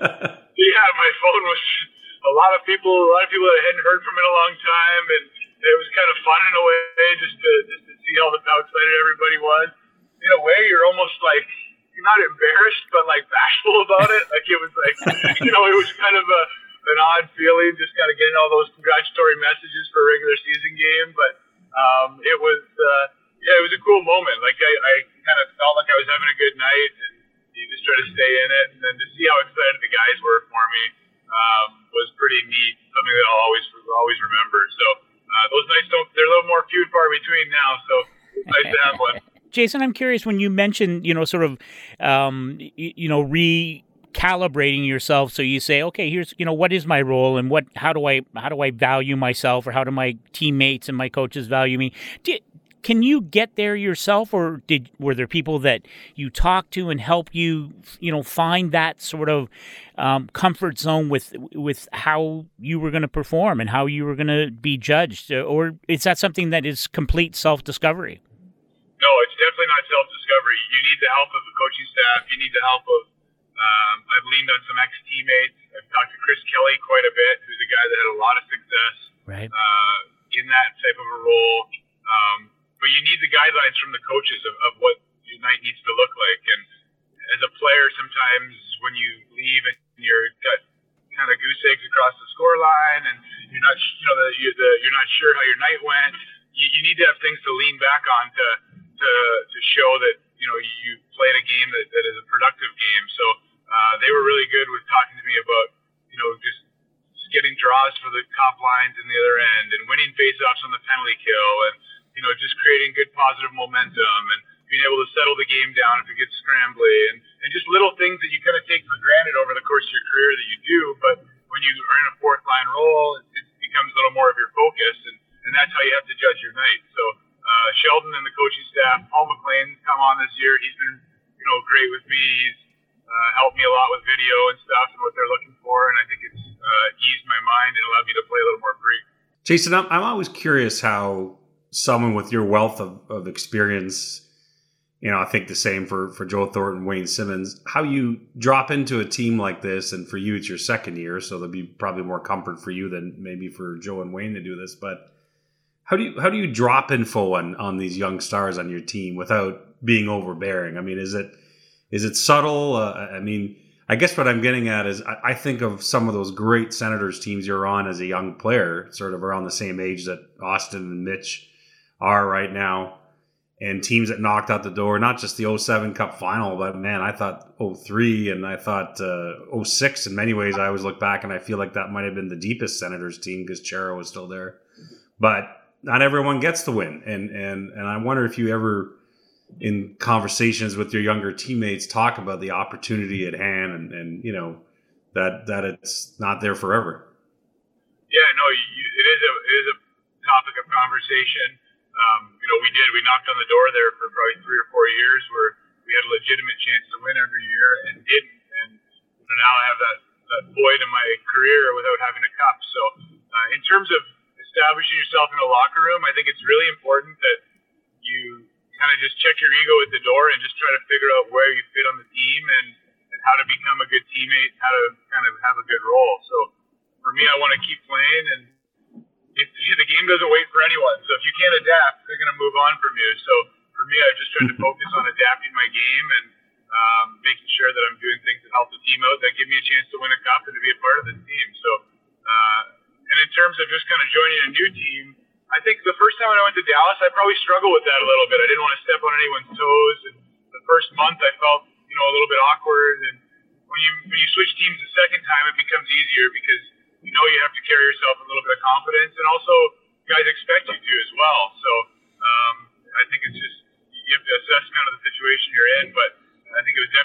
D: Yeah, my phone was a lot of people. A lot of people that I hadn't heard from in a long time, and it was kind of fun in a way, just to just to see how, how excited everybody was. In a way, you're almost like you're not embarrassed, but like bashful about it. Like it was like you know, it was kind of a an odd feeling, just kind of getting all those congratulatory messages for a regular season game. But um, it was, uh, yeah, it was a cool moment. Like I, I kind of felt like I was having a good night, and you just try to stay in it. And then to see how excited the guys were for me um, was pretty neat. Something that I'll always, always remember. So uh, those nights don't, they're a little more few and far between now. So it's nice to have one.
B: Jason, I'm curious when you mentioned, you know, sort of, um, you, you know, re. calibrating yourself, so you say, okay, here's, you know, what is my role, and what, how do I, how do I value myself, or how do my teammates and my coaches value me? Did, can you get there yourself, or did were there people that you talked to and help you, you know, find that sort of um, comfort zone with with how you were going to perform and how you were going to be judged, or is that something that is complete self-discovery?
D: No, it's definitely not self-discovery. You need the help of the coaching staff. You need the help of Um, I've leaned on some ex-teammates. I've talked to Chris Kelly quite a bit, who's a guy that had a lot of success
B: right.
D: uh, in that type of a role. Um, but you need the guidelines from the coaches of, of what your night needs to look like. And as a player, sometimes when you leave and you're got kind of goose eggs across the score line, and you're not, you know, the, you, the, you're not sure how your night went, you, you need to have things to lean back on to to, to show that you know you played a game that, that is a productive game. So. Uh, they were really good with talking to me about, you know, just, just getting draws for the top lines in the other end, and winning faceoffs on the penalty kill, and, you know, just creating good positive momentum, and being able to settle the game down if it gets scrambly, and, and just little things that you kind of take for granted over the course of your career that you do, but when you are in a fourth line role, it, it becomes a little more of your focus, and, and that's how you have to judge your night. So uh, Sheldon and the coaching staff, Paul McLean's come on this year. He's been, you know, great with me. He's Uh, helped me a lot with video and stuff and what they're looking for, and I think it's uh, eased my mind and allowed me to play a little more free.
C: Jason, I'm, I'm always curious how someone with your wealth of, of experience, you know, I think the same for, for Joe Thornton, Wayne Simmons, how you drop into a team like this, and for you it's your second year, so there'll be probably more comfort for you than maybe for Joe and Wayne to do this, but how do you how do you drop info on, on these young stars on your team without being overbearing? I mean, is it Is it subtle? Uh, I mean, I guess what I'm getting at is I, I think of some of those great Senators teams you're on as a young player, sort of around the same age that Austin and Mitch are right now, and teams that knocked out the door, not just the oh seven Cup final, but man, I thought oh three and I thought uh, oh six in many ways. I always look back and I feel like that might have been the deepest Senators team because Chara was still there. But not everyone gets to win. And, and, and I wonder if you ever, in conversations with your younger teammates, talk about the opportunity at hand, and, and you know that that it's not there forever.
D: Yeah, no, you, it is a it is a topic of conversation. Um, you know, we did we knocked on the door there for probably three or four years where we had a legitimate chance to win every year and didn't, and you know, now I have that that void in my career without having a cup. So, uh, in terms of establishing yourself in a locker room, I think it's really important that you kind of just check your ego at the door and just try to figure out where you fit on the team, and, and how to become a good teammate, how to kind of have a good role. So for me, I want to keep playing, and if, if the game doesn't wait for anyone. So if you can't adapt, they're going to move on from you. So for me, I just tried to focus on adapting my game and um, making sure that I'm doing things that help the team out, that give me a chance to win a cup and to be a part of the team. So, uh, and in terms of just kind of joining a new team, I think the first time I went to Dallas, I probably struggled with that a little bit. I didn't want to step on anyone's toes, and the first month I felt, you know, a little bit awkward. And when you when you switch teams the second time, it becomes easier because you know you have to carry yourself with a little bit of confidence, and also guys expect you to as well. So um, I think it's just you have to assess kind of the situation you're in. But I think it was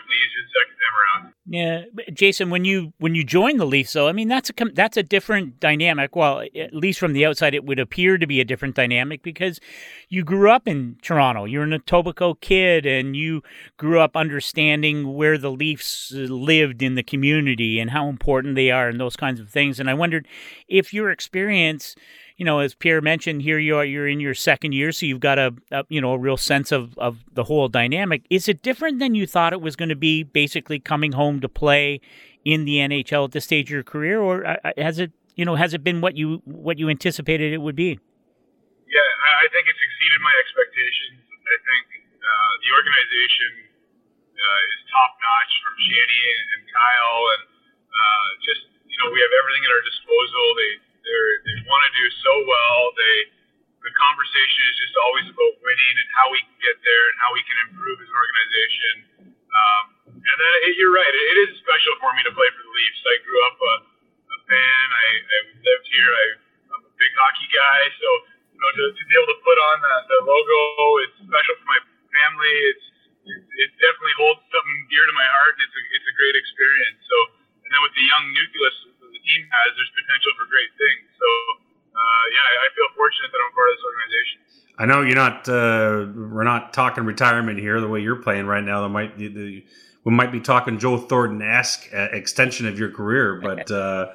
B: Yeah, Jason, when you when you join the Leafs, though, I mean that's a that's a different dynamic. Well, at least from the outside, it would appear to be a different dynamic because you grew up in Toronto. You're an Etobicoke kid, and you grew up understanding where the Leafs lived in the community and how important they are and those kinds of things. And I wondered if your experience, you know, as Pierre mentioned, here you are, you're in your second year, so you've got a, a you know, a real sense of, of the whole dynamic. Is it different than you thought it was going to be, basically coming home to play in the N H L at this stage of your career, or has it, you know, has it been what you what you anticipated it would be?
D: Yeah, I think it's exceeded my expectations. I think uh, the organization uh, is top notch from Shanny and Kyle, and uh, just you know, we have everything at our disposal. They They're, they want to do so well. They, the conversation is just always about winning and how we can get there and how we can improve as an organization. Um, and then it, you're right, it, it is special for me to play for the Leafs. I grew up a, a fan. I, I lived here. I, I'm a big hockey guy. So, you know, to, to be able to put on the, the logo, it's special for my family. It's, it, it definitely holds something dear to my heart. It's a, it's a great experience. So, and then with the young nucleus the team has, there's potential for great things. So, uh, yeah, I feel fortunate that I'm part of this organization.
C: I know you're not. Uh, we're not talking retirement here. The way you're playing right now, there might the, the, we might be talking Joe Thornton-esque uh, extension of your career. But uh,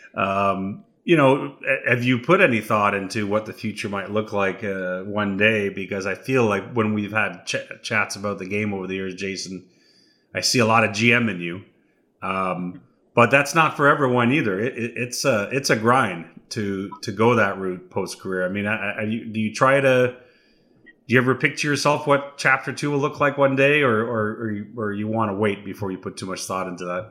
C: um, you know, have you put any thought into what the future might look like uh, one day? Because I feel like when we've had ch- chats about the game over the years, Jason, I see a lot of G M in you. Um, But that's not for everyone either. It, it, it's a it's a grind to to go that route post career. I mean, I, I, do you try to? Do you ever picture yourself what chapter two will look like one day, or or or you, or you want to wait before you put too much thought into that?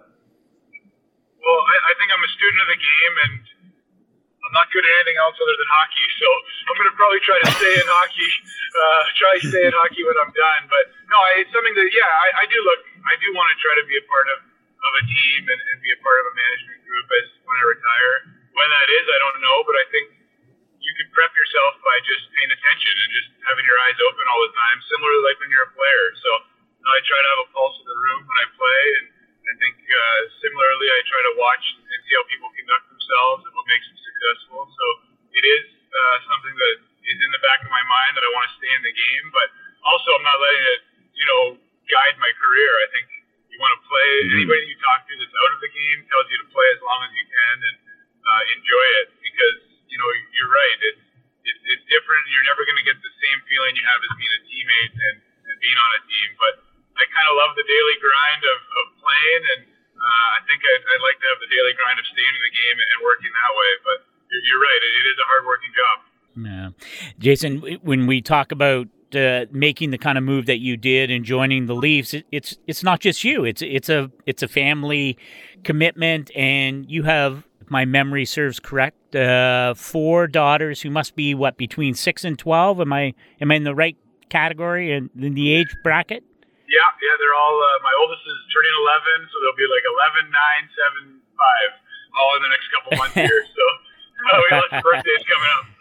D: Well, I, I think I'm a student of the game, and I'm not good at anything else other than hockey. So I'm going to probably try to stay in hockey. Uh, try to stay in hockey when I'm done. But no, I, it's something that yeah, I, I do look. I do want to try to be a part of. of a team and, and be a part of a management group as when I retire. When that is, I don't know, but I think you can prep yourself by just paying attention and just having your eyes open all the time, similarly like when you're a player. So you know, I try to have a pulse of the room when I play, and I think uh, similarly I try to watch and see how people conduct themselves and what makes them successful. So it is uh, something that is in the back of my mind that I want to stay in the game, but also I'm not letting it, you know, guide my career. I think you want to play. Mm-hmm. Anybody you talk to that's out of the game tells you to play as long as you can and uh, enjoy it, because you know you're right. It's it's, it's different. You're never going to get the same feeling you have as being a teammate and, and being on a team. But I kind of love the daily grind of, of playing, and uh, I think I'd, I'd like to have the daily grind of staying in the game and working that way. But you're, you're right. It, it is a hard working job.
B: Yeah, Jason. When we talk about Uh, making the kind of move that you did and joining the Leafs, it, it's it's not just you. It's it's a it's a family commitment, and you have, if my memory serves correct, uh, four daughters who must be what, between six and twelve. Am I am I in the right category and in the age bracket?
D: Yeah, yeah, they're all. Uh, my oldest is turning eleven, so they'll be like eleven, nine, seven, five, all in the next couple months here. So uh, we got some birthdays coming up.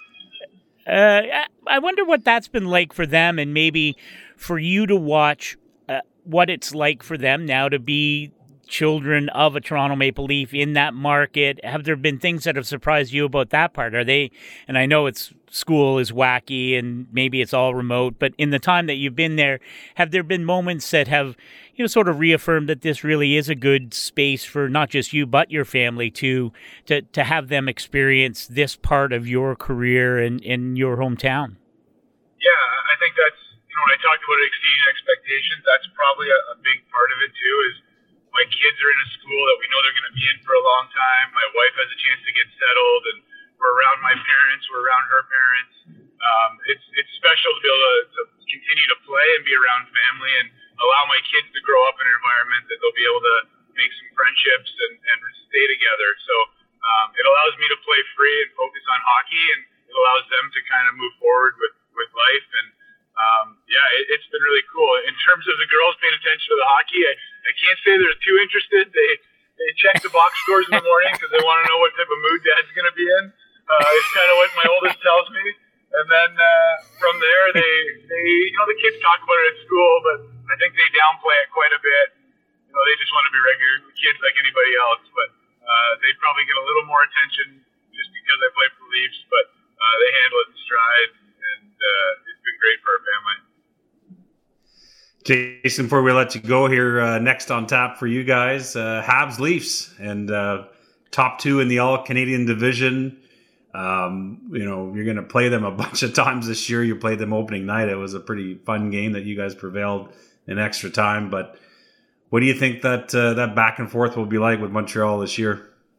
B: Uh, I wonder what that's been like for them, and maybe for you to watch uh, what it's like for them now to be children of a Toronto Maple Leaf in that market. Have there been things that have surprised you about that part? Are they, and I know it's school is wacky and maybe it's all remote, but in the time that you've been there, have there been moments that have, you know, sort of reaffirmed that this really is a good space for not just you, but your family to, to, to have them experience this part of your career in, in your hometown?
D: Yeah, I think that's, you know, when I talked about exceeding expectations, that's probably a, a big part of it too, is my kids are in a school that we know they're going to be in for a long time. My wife has a chance to get settled, and we're around my parents, we're around her parents. Um, it's it's special to be able to, to continue to play and be around family and allow my kids to grow up in an environment that they'll be able to make some friendships and, and stay together. So um, it allows me to play free and focus on hockey, and it allows them to kind of move forward with, with life. And um, yeah, it, it's been really cool. In terms of the girls paying attention to the hockey, I, I can't say they're too interested. They they check the box scores in the morning because they want to know what type of mood Dad's going to be in. Uh, it's kind of what my oldest tells me. And then uh, from there, they, they, you know, the kids talk about it at school, but I think they downplay it quite a bit. You know, they just want to be they're regular kids like anybody else, but uh, they probably get a little more attention just because I play for the Leafs, but uh, they handle it in stride, and uh, it's been great for our family.
C: Jason, before we let you go here, uh, next on tap for you guys, uh, Habs Leafs, and uh, top two in the All-Canadian division. Um, you know, you're going to play them a bunch of times this year. You played them opening night. It was a pretty fun game that you guys prevailed in extra time. But what do you think that uh, that back and forth will be like with Montreal this year?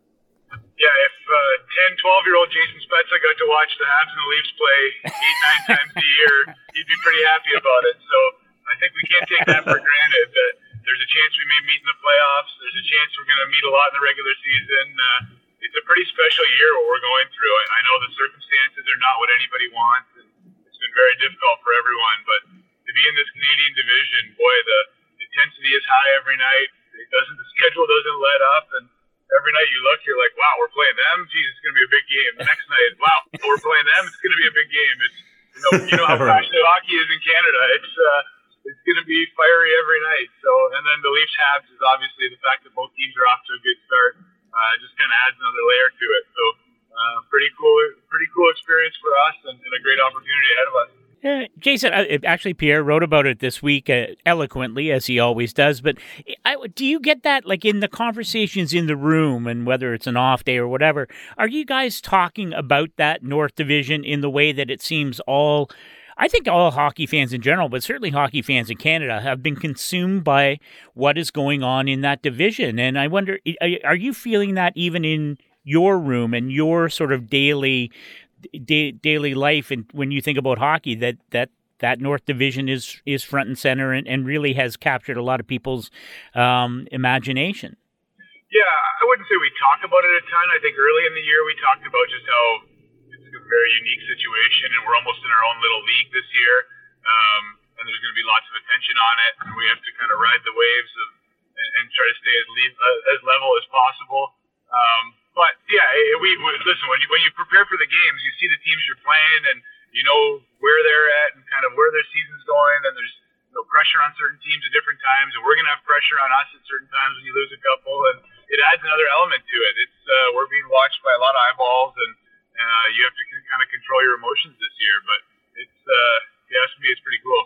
D: Yeah, if uh, ten, twelve-year-old Jason Spezza got to watch the Habs and the Leafs play eight, nine times a year, he'd be pretty happy about it. So I think we can't take that for granted. That there's a chance we may meet in the playoffs. There's a chance we're going to meet a lot in the regular season. Uh, it's a pretty special year what we're going through. I, I know the circumstances are not what anybody wants, and it's been very difficult for everyone. But to be in this Canadian division, boy, the intensity is high every night. It doesn't. The schedule doesn't let up, and every night you look, you're like, wow, we're playing them. Geez, it's going to be a big game. The next night, wow, we're playing them. It's going to be a big game. It's you know, you know how passionate hockey is in Canada. It's uh, it's going to be fiery every night. So, and then the Leafs Habs is obviously the fact that both teams are off to a good start. Uh, just kind of adds another layer to it. So, uh, pretty cool, pretty cool experience for us, and, and a great opportunity ahead of us.
B: Uh, Jason, uh, actually, Pierre wrote about it this week uh, eloquently, as he always does. But I, do you get that, like in the conversations in the room, and whether it's an off day or whatever, are you guys talking about that North Division in the way that it seems all, I think all hockey fans in general, but certainly hockey fans in Canada, have been consumed by what is going on in that division? And I wonder, are you feeling that even in your room and your sort of daily Da- daily life, and when you think about hockey, that that that North Division is is front and center, and, and really has captured a lot of people's um, imagination?
D: Yeah, I wouldn't say we talk about it a ton. I think early in the year we talked about just how it's a very unique situation, and we're almost in our own little league this year, um, and there's going to be lots of attention on it, and we have to kind of ride the waves of and, and try to stay as, le- uh, as level as possible. Um, But yeah, we, we listen when you when you prepare for the games, you see the teams you're playing, and you know where they're at and kind of where their season's going. And there's no pressure on certain teams at different times, and we're gonna have pressure on us at certain times when you lose a couple, and it adds another element to it. It's uh, we're being watched by a lot of eyeballs, and uh, you have to kind of control your emotions this year. But it's uh, if you ask me, it's pretty cool.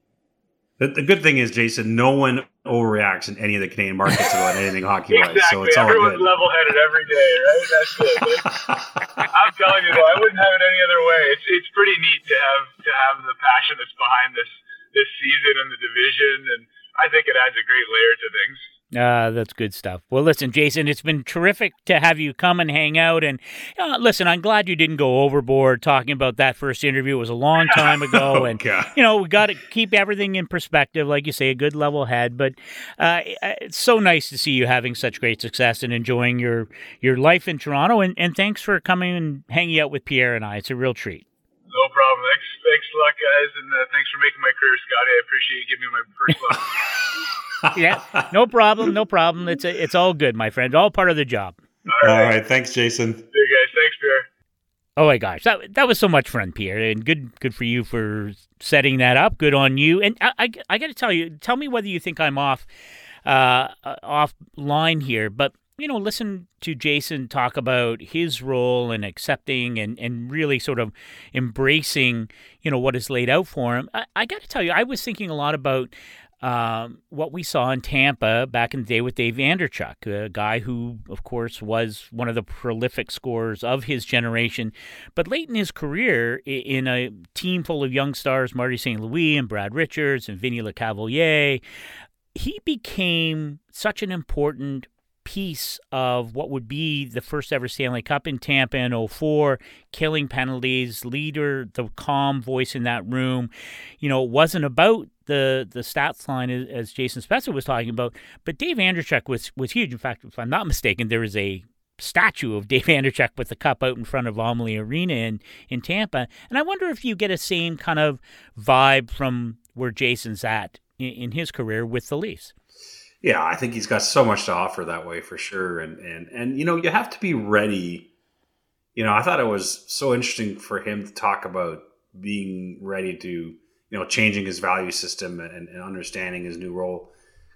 C: The, the good thing is, Jason, no one overreacts in any of the Canadian markets about anything hockey-wise,
D: exactly.
C: so it's all
D: Everyone's
C: good.
D: level-headed every day, right? That's it. I'm telling you, though, I wouldn't have it any other way. It's it's pretty neat to have to have the passion that's behind this this season and the division, and I think it adds a great layer to things.
B: Uh, that's good stuff. Well, listen, Jason, it's been terrific to have you come and hang out. And uh, listen, I'm glad you didn't go overboard talking about that first interview. It was a long time ago.
C: oh,
B: and,
C: God.
B: you know, we got to keep everything in perspective. Like you say, a good level head. But uh, it's so nice to see you having such great success and enjoying your, your life in Toronto. And, and thanks for coming and hanging out with Pierre and I. It's a real treat.
D: No problem. Thanks, thanks a lot, guys. And uh, thanks for making my career, Scotty. I appreciate you giving me my first look.
B: Yeah, no problem, no problem. It's a, it's all good, my friend. All part of the job.
C: All right. All right. Thanks, Jason.
D: See you guys. Thanks, Pierre.
B: Oh my gosh, that that was so much fun, Pierre, and good good for you for setting that up. Good on you. And I I, I got to tell you, tell me whether you think I'm off uh, off line here, but you know, listen to Jason talk about his role in accepting and, and really sort of embracing, you know, what is laid out for him. I, I got to tell you, I was thinking a lot about Um, what we saw in Tampa back in the day with Dave Vanderchuk, a guy who, of course, was one of the prolific scorers of his generation. But late in his career, in a team full of young stars, Marty Saint Louis and Brad Richards and Vinny Lecavalier, he became such an important piece of what would be the first ever Stanley Cup in Tampa in oh four, killing penalties, leader, the calm voice in that room. You know, it wasn't about the the stats line as Jason Spezza was talking about, but Dave Vanderchuk was, was huge. In fact, if I'm not mistaken, there is a statue of Dave Vanderchuk with the cup out in front of Amalie Arena in, in Tampa. And I wonder if you get a same kind of vibe from where Jason's at in, in his career with the Leafs.
C: Yeah, I think he's got so much to offer that way for sure. And, and, and, you know, you have to be ready. You know, I thought it was so interesting for him to talk about being ready to, you know, changing his value system and, and understanding his new role.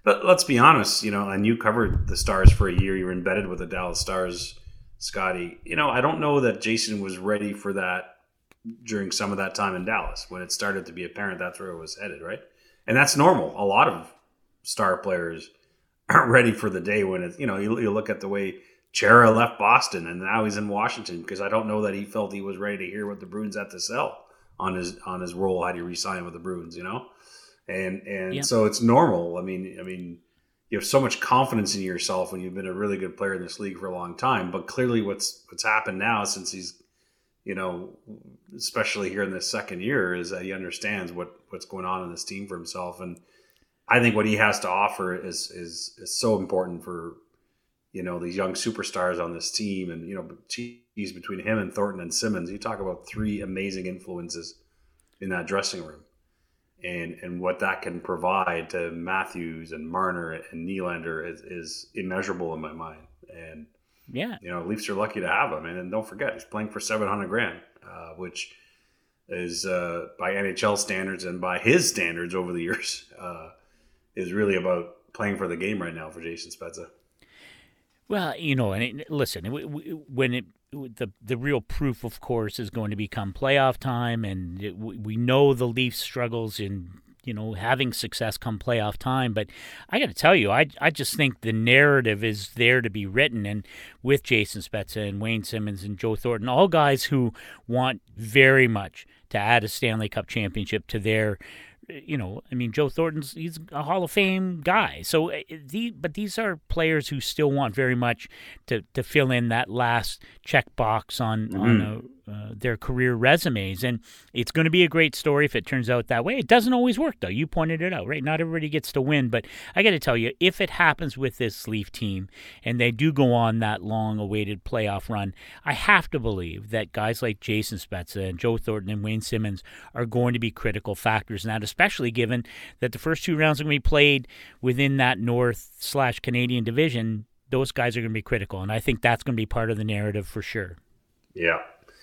C: But let's be honest, you know, and you covered the Stars for a year. You were embedded with the Dallas Stars, Scotty. You know, I don't know that Jason was ready for that during some of that time in Dallas when it started to be apparent that's where it was headed, right? And that's normal. A lot of star players aren't ready for the day when it's, you know, you, you look at the way Chara left Boston and now he's in Washington, because I don't know that he felt he was ready to hear what the Bruins had to sell on his on his role had he re-signed with the Bruins, you know? And and yeah. so it's normal. I mean, I mean, you have so much confidence in yourself when you've been a really good player in this league for a long time, but clearly what's what's happened now since he's, you know, especially here in this second year, is that he understands what, what's going on in this team for himself. And I think what he has to offer is, is, is so important for, you know, these young superstars on this team. And, you know, geez, between him and Thornton and Simmons, you talk about three amazing influences in that dressing room, and, and what that can provide to Matthews and Marner and Nylander is, is immeasurable in my mind. And,
B: yeah,
C: you know, Leafs are lucky to have him, and, and don't forget he's playing for seven hundred grand, uh, which is uh, by N H L standards and by his standards over the years uh, is really about playing for the game right now for Jason Spezza.
B: Well, you know, and it, listen, when it the the real proof, of course, is going to become playoff time, and it, we know the Leafs struggles in, you know, having success come playoff time. But I got to tell you, I I just think the narrative is there to be written, and with Jason Spezza and Wayne Simmons and Joe Thornton, all guys who want very much to add a Stanley Cup championship to their, you know, I mean, Joe Thornton's, he's a Hall of Fame guy. So, the, but these are players who still want very much to, to fill in that last checkbox on, mm-hmm. on a, uh, their career resumes. And it's going to be a great story if it turns out that way. It doesn't always work, though. You pointed it out, right? Not everybody gets to win. But I got to tell you, if it happens with this Leaf team and they do go on that long-awaited playoff run, I have to believe that guys like Jason Spezza and Joe Thornton and Wayne Simmons are going to be critical factors in that, especially given that the first two rounds are going to be played within that North slash Canadian division. Those guys are going to be critical, and I think that's going to be part of the narrative for sure.
C: Yeah.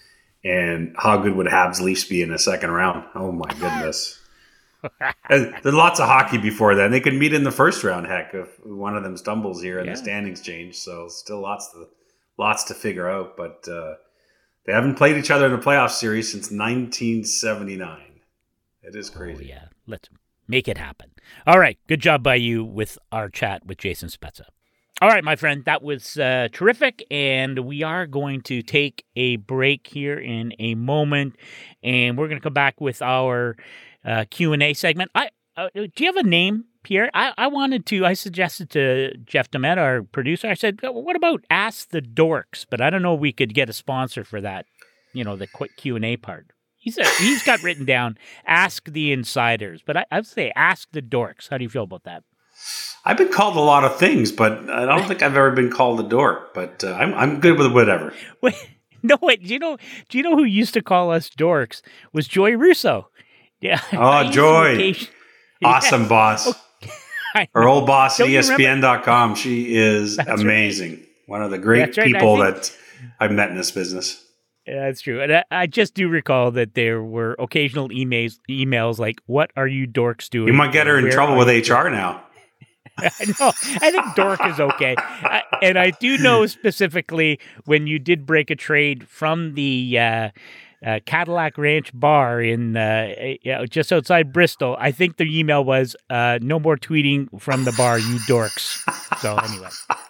C: And how good would Habs Leafs be in the second round? Oh, my goodness. There's lots of hockey before then. They could meet in the first round, heck, if one of them stumbles here and yeah. the standings change. So still lots to, lots to figure out. But uh, they haven't played each other in a playoff series since nineteen seventy-nine. It is crazy.
B: Oh, yeah. Let's make it happen. All right. Good job by you with our chat with Jason Spezza. All right, my friend, that was uh, terrific, and we are going to take a break here in a moment, and we're going to come back with our uh, Q and A segment. I uh, do you have a name, Pierre? I, I wanted to, I suggested to Jeff Demet, our producer, I said, what about Ask the Dorks? But I don't know if we could get a sponsor for that, you know, the quick Q and A part. He's a, he's got written down, Ask the Insiders, but I, I would say Ask the Dorks. How do you feel about that?
C: I've been called a lot of things, but I don't think I've ever been called a dork. But uh, I'm I'm good with whatever.
B: Wait, no, wait. Do you know? Do you know who used to call us dorks? Was Joy Russo. Yeah.
C: Oh, Joy, awesome yes. boss. Okay. Her old boss at E S P N dot com. She is That's amazing. Right. One of the great right. people think, that I've met in this business.
B: Yeah, that's true. And I, I just do recall that there were occasional emails, emails like, "What are you dorks doing?"
C: You might get her in trouble with H R now.
B: I know. I think dork is okay. I, and I do know specifically when you did break a trade from the uh, uh, Cadillac Ranch bar in uh, you know, just outside Bristol. I think the email was, uh, no more tweeting from the bar, you dorks. So anyway.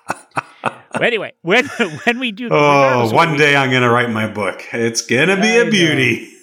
B: But anyway, when when we do...
C: Oh, one day I'm going to write my book. It's going to be I a beauty.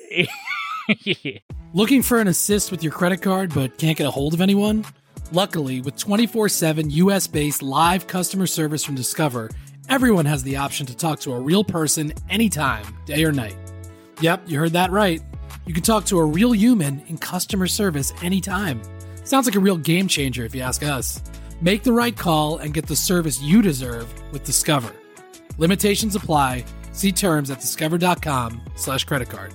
E: Yeah. Looking for an assist with your credit card but can't get a hold of anyone? Luckily, with twenty-four seven U S-based live customer service from Discover, everyone has the option to talk to a real person anytime, day or night. Yep, you heard that right. You can talk to a real human in customer service anytime. Sounds like a real game changer if you ask us. Make the right call and get the service you deserve with Discover. Limitations apply. See terms at discover.com slash credit card.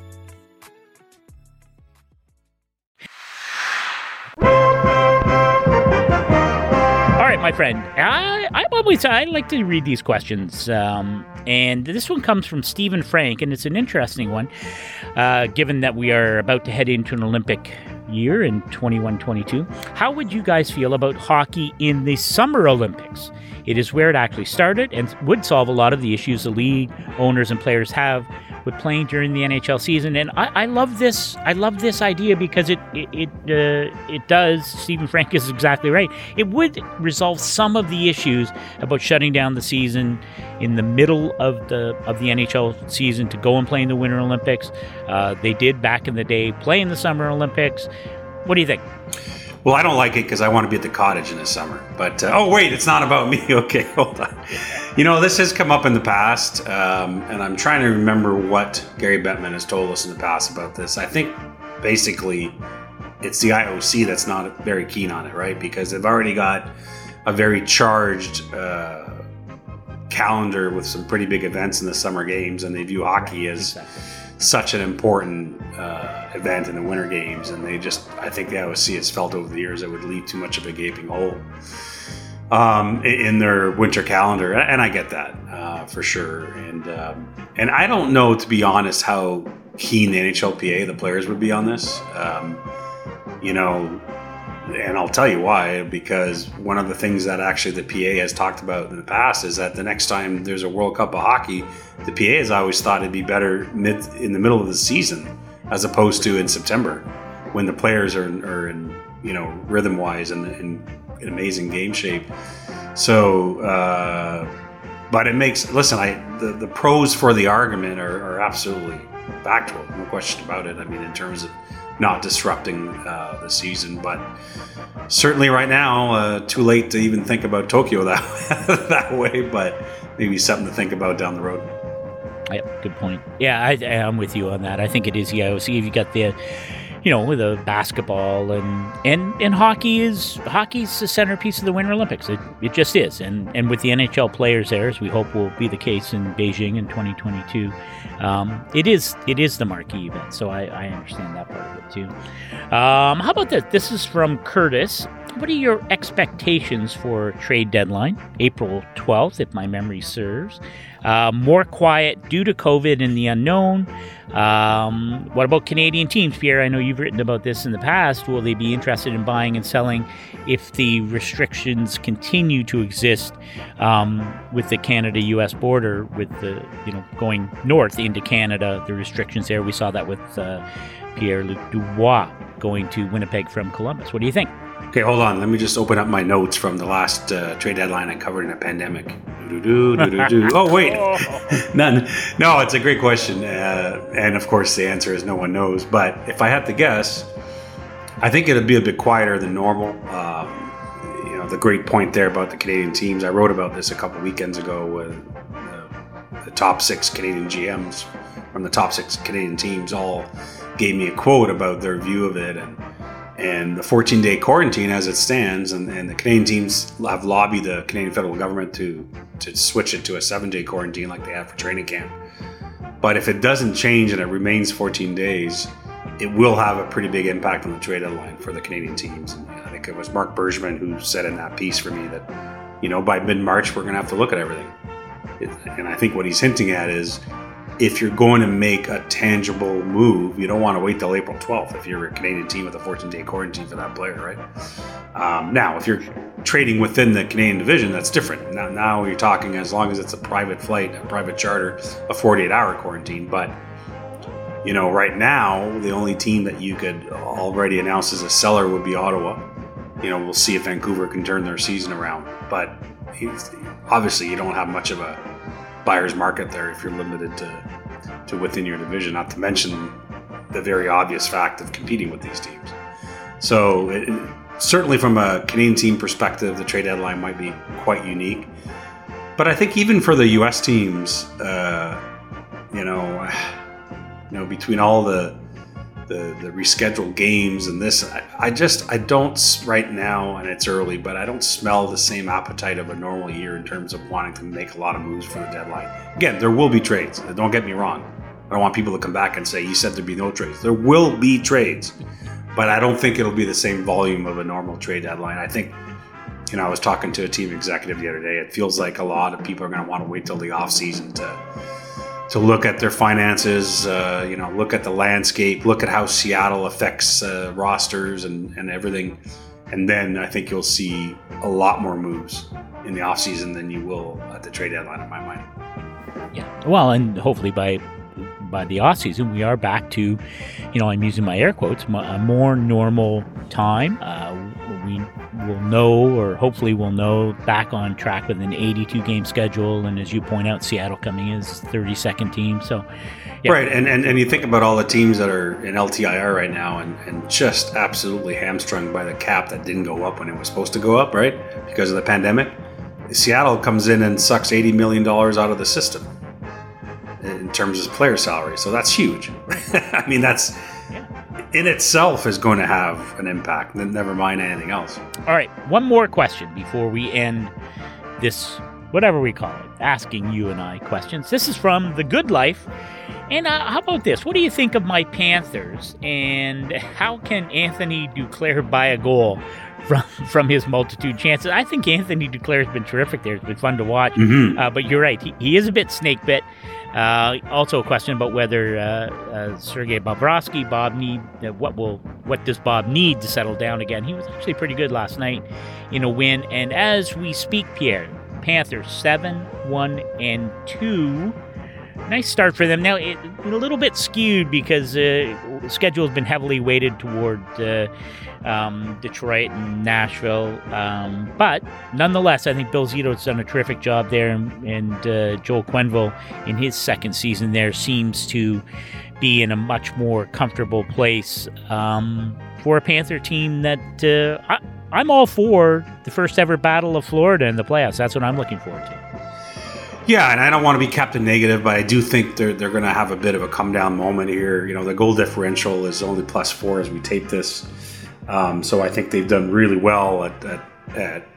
B: My friend, I, I'm always, I like to read these questions, um, and this one comes from Stephen Frank, and it's an interesting one, uh, given that we are about to head into an Olympic year in twenty-one twenty-two. How would you guys feel about hockey in the Summer Olympics? It is where it actually started and would solve a lot of the issues the league owners and players have with playing during the N H L season. And I, I love this. I love this idea because it it it, uh, it does. Stephen Frank is exactly right. It would resolve some of the issues about shutting down the season in the middle of the of the N H L season to go and play in the Winter Olympics. Uh, they did back in the day play in the Summer Olympics. What do you think?
C: Well, I don't like it because I want to be at the cottage in the summer. But, uh, oh, wait, it's not about me. Okay, hold on. You know, this has come up in the past, um, and I'm trying to remember what Gary Bettman has told us in the past about this. I think, basically, it's the I O C that's not very keen on it, right? Because they've already got a very charged uh, calendar with some pretty big events in the summer games, and they view hockey as such an important uh, event in the winter games, and they just, I think the I O C has felt over the years it would leave too much of a gaping hole um, in their winter calendar, and I get that uh, for sure. And um, and I don't know, to be honest, how keen the N H L P A, the players, would be on this. Um, you know, and I'll tell you why, because one of the things that actually the P A has talked about in the past is that the next time there's a World Cup of hockey, the P A has always thought it'd be better mid in the middle of the season as opposed to in September, when the players are, are in, you know, rhythm wise and in, in amazing game shape. So, uh, but it makes, listen, I the, the pros for the argument are, are absolutely factual, no question about it. I mean, in terms of not disrupting uh, the season, but certainly right now, uh, too late to even think about Tokyo that that way. But maybe something to think about down the road.
B: Yep, good point. Yeah, I, I'm with you on that. I think it is the I O C. If you got the, you know, the basketball and and and hockey is hockey's the centerpiece of the Winter Olympics. It it just is. And and with the N H L players there, as we hope will be the case in Beijing in twenty twenty-two, um, it is it is the marquee event. So I, I understand that part of it too. Um, how about this? This is from Curtis. What are your expectations for trade deadline? April twelfth, if my memory serves. Uh, more quiet due to COVID and the unknown. Um, what about Canadian teams? Pierre, I know you've written about this in the past. Will they be interested in buying and selling if the restrictions continue to exist um, with the Canada-U S border, with the, you know, going north into Canada, the restrictions there? We saw that with uh, Pierre-Luc Dubois going to Winnipeg from Columbus. What do you think?
C: Okay, hold on. Let me just open up my notes from the last uh, trade deadline I covered in a pandemic. Do-do-do, do-do-do. Oh, wait. None. No, it's a great question. Uh, and, of course, the answer is no one knows. But if I had to guess, I think it'd be a bit quieter than normal. Um, you know, the great point there about the Canadian teams, I wrote about this a couple weekends ago with uh, the top six Canadian G Ms from the top six Canadian teams all gave me a quote about their view of it. And And the fourteen-day quarantine as it stands, and, and the Canadian teams have lobbied the Canadian federal government to, to switch it to a seven-day quarantine like they have for training camp. But if it doesn't change and it remains fourteen days, it will have a pretty big impact on the trade deadline for the Canadian teams. And I think it was Mark Bergevin who said in that piece for me that, you know, by mid-March, we're going to have to look at everything. It, and I think what he's hinting at is, if you're going to make a tangible move, you don't want to wait till April twelfth if you're a Canadian team with a fourteen-day quarantine for that player, right? Um, now, if you're trading within the Canadian division, that's different. Now, now you're talking, as long as it's a private flight, a private charter, a forty-eight hour quarantine. But, you know, right now, the only team that you could already announce as a seller would be Ottawa. You know, we'll see if Vancouver can turn their season around. But obviously, you don't have much of a buyer's market there if you're limited to to within your division, not to mention the very obvious fact of competing with these teams. So it, certainly from a Canadian team perspective, the trade deadline might be quite unique. But I think even for the U S teams, uh, you know, you know, between all the the, the rescheduled games and this, I, I just, I don't right now, and it's early, but I don't smell the same appetite of a normal year in terms of wanting to make a lot of moves for the deadline. Again, there will be trades. Don't get me wrong. I don't want people to come back and say, you said there'd be no trades. There will be trades, but I don't think it'll be the same volume of a normal trade deadline. I think, you know, I was talking to a team executive the other day. It feels like a lot of people are going to want to wait till the off season to to look at their finances, uh, you know, look at the landscape, look at how Seattle affects uh, rosters and, and everything. And then I think you'll see a lot more moves in the offseason than you will at the trade deadline, in my mind.
B: Yeah. Well, and hopefully by by the offseason, we are back to, you know, I'm using my air quotes, a more normal time. Uh, we will know, or hopefully we'll know, back on track with an eighty-two game schedule. And as you point out, Seattle coming in as thirty-second team. So, yeah.
C: Right. And, and and you think about all the teams that are in L T I R right now and, and just absolutely hamstrung by the cap that didn't go up when it was supposed to go up, right? Because of the pandemic. Seattle comes in and sucks eighty million dollars out of the system in terms of player salary. So that's huge. I mean, that's in itself is going to have an impact, never mind anything else.
B: All right. One more question before we end this, whatever we call it, asking you and I questions. This is from The Good Life. And uh, how about this? What do you think of my Panthers? And how can Anthony Duclair buy a goal from from his multitude chances? I think Anthony Duclair has been terrific there. It's been fun to watch. Mm-hmm. Uh, but you're right. He, he is a bit snake bit. Uh, also a question about whether uh, uh, Sergei Bobrovsky, Bob need, uh, what will, what does Bob need to settle down again? He was actually pretty good last night in a win. And as we speak, Pierre, Panthers seven, one, and two. Nice start for them. Now, it, a little bit skewed because uh, the schedule has been heavily weighted toward uh, um, Detroit and Nashville. Um, but nonetheless, I think Bill Zito's done a terrific job there. And, and uh, Joel Quenneville, in his second season there, seems to be in a much more comfortable place um, for a Panther team that uh, I, I'm all for the first ever Battle of Florida in the playoffs. That's what I'm looking forward to.
C: Yeah, and I don't want to be Captain Negative, but I do think they're they're going to have a bit of a come down moment here. You know, the goal differential is only plus four as we tape this, um, so I think they've done really well at, at at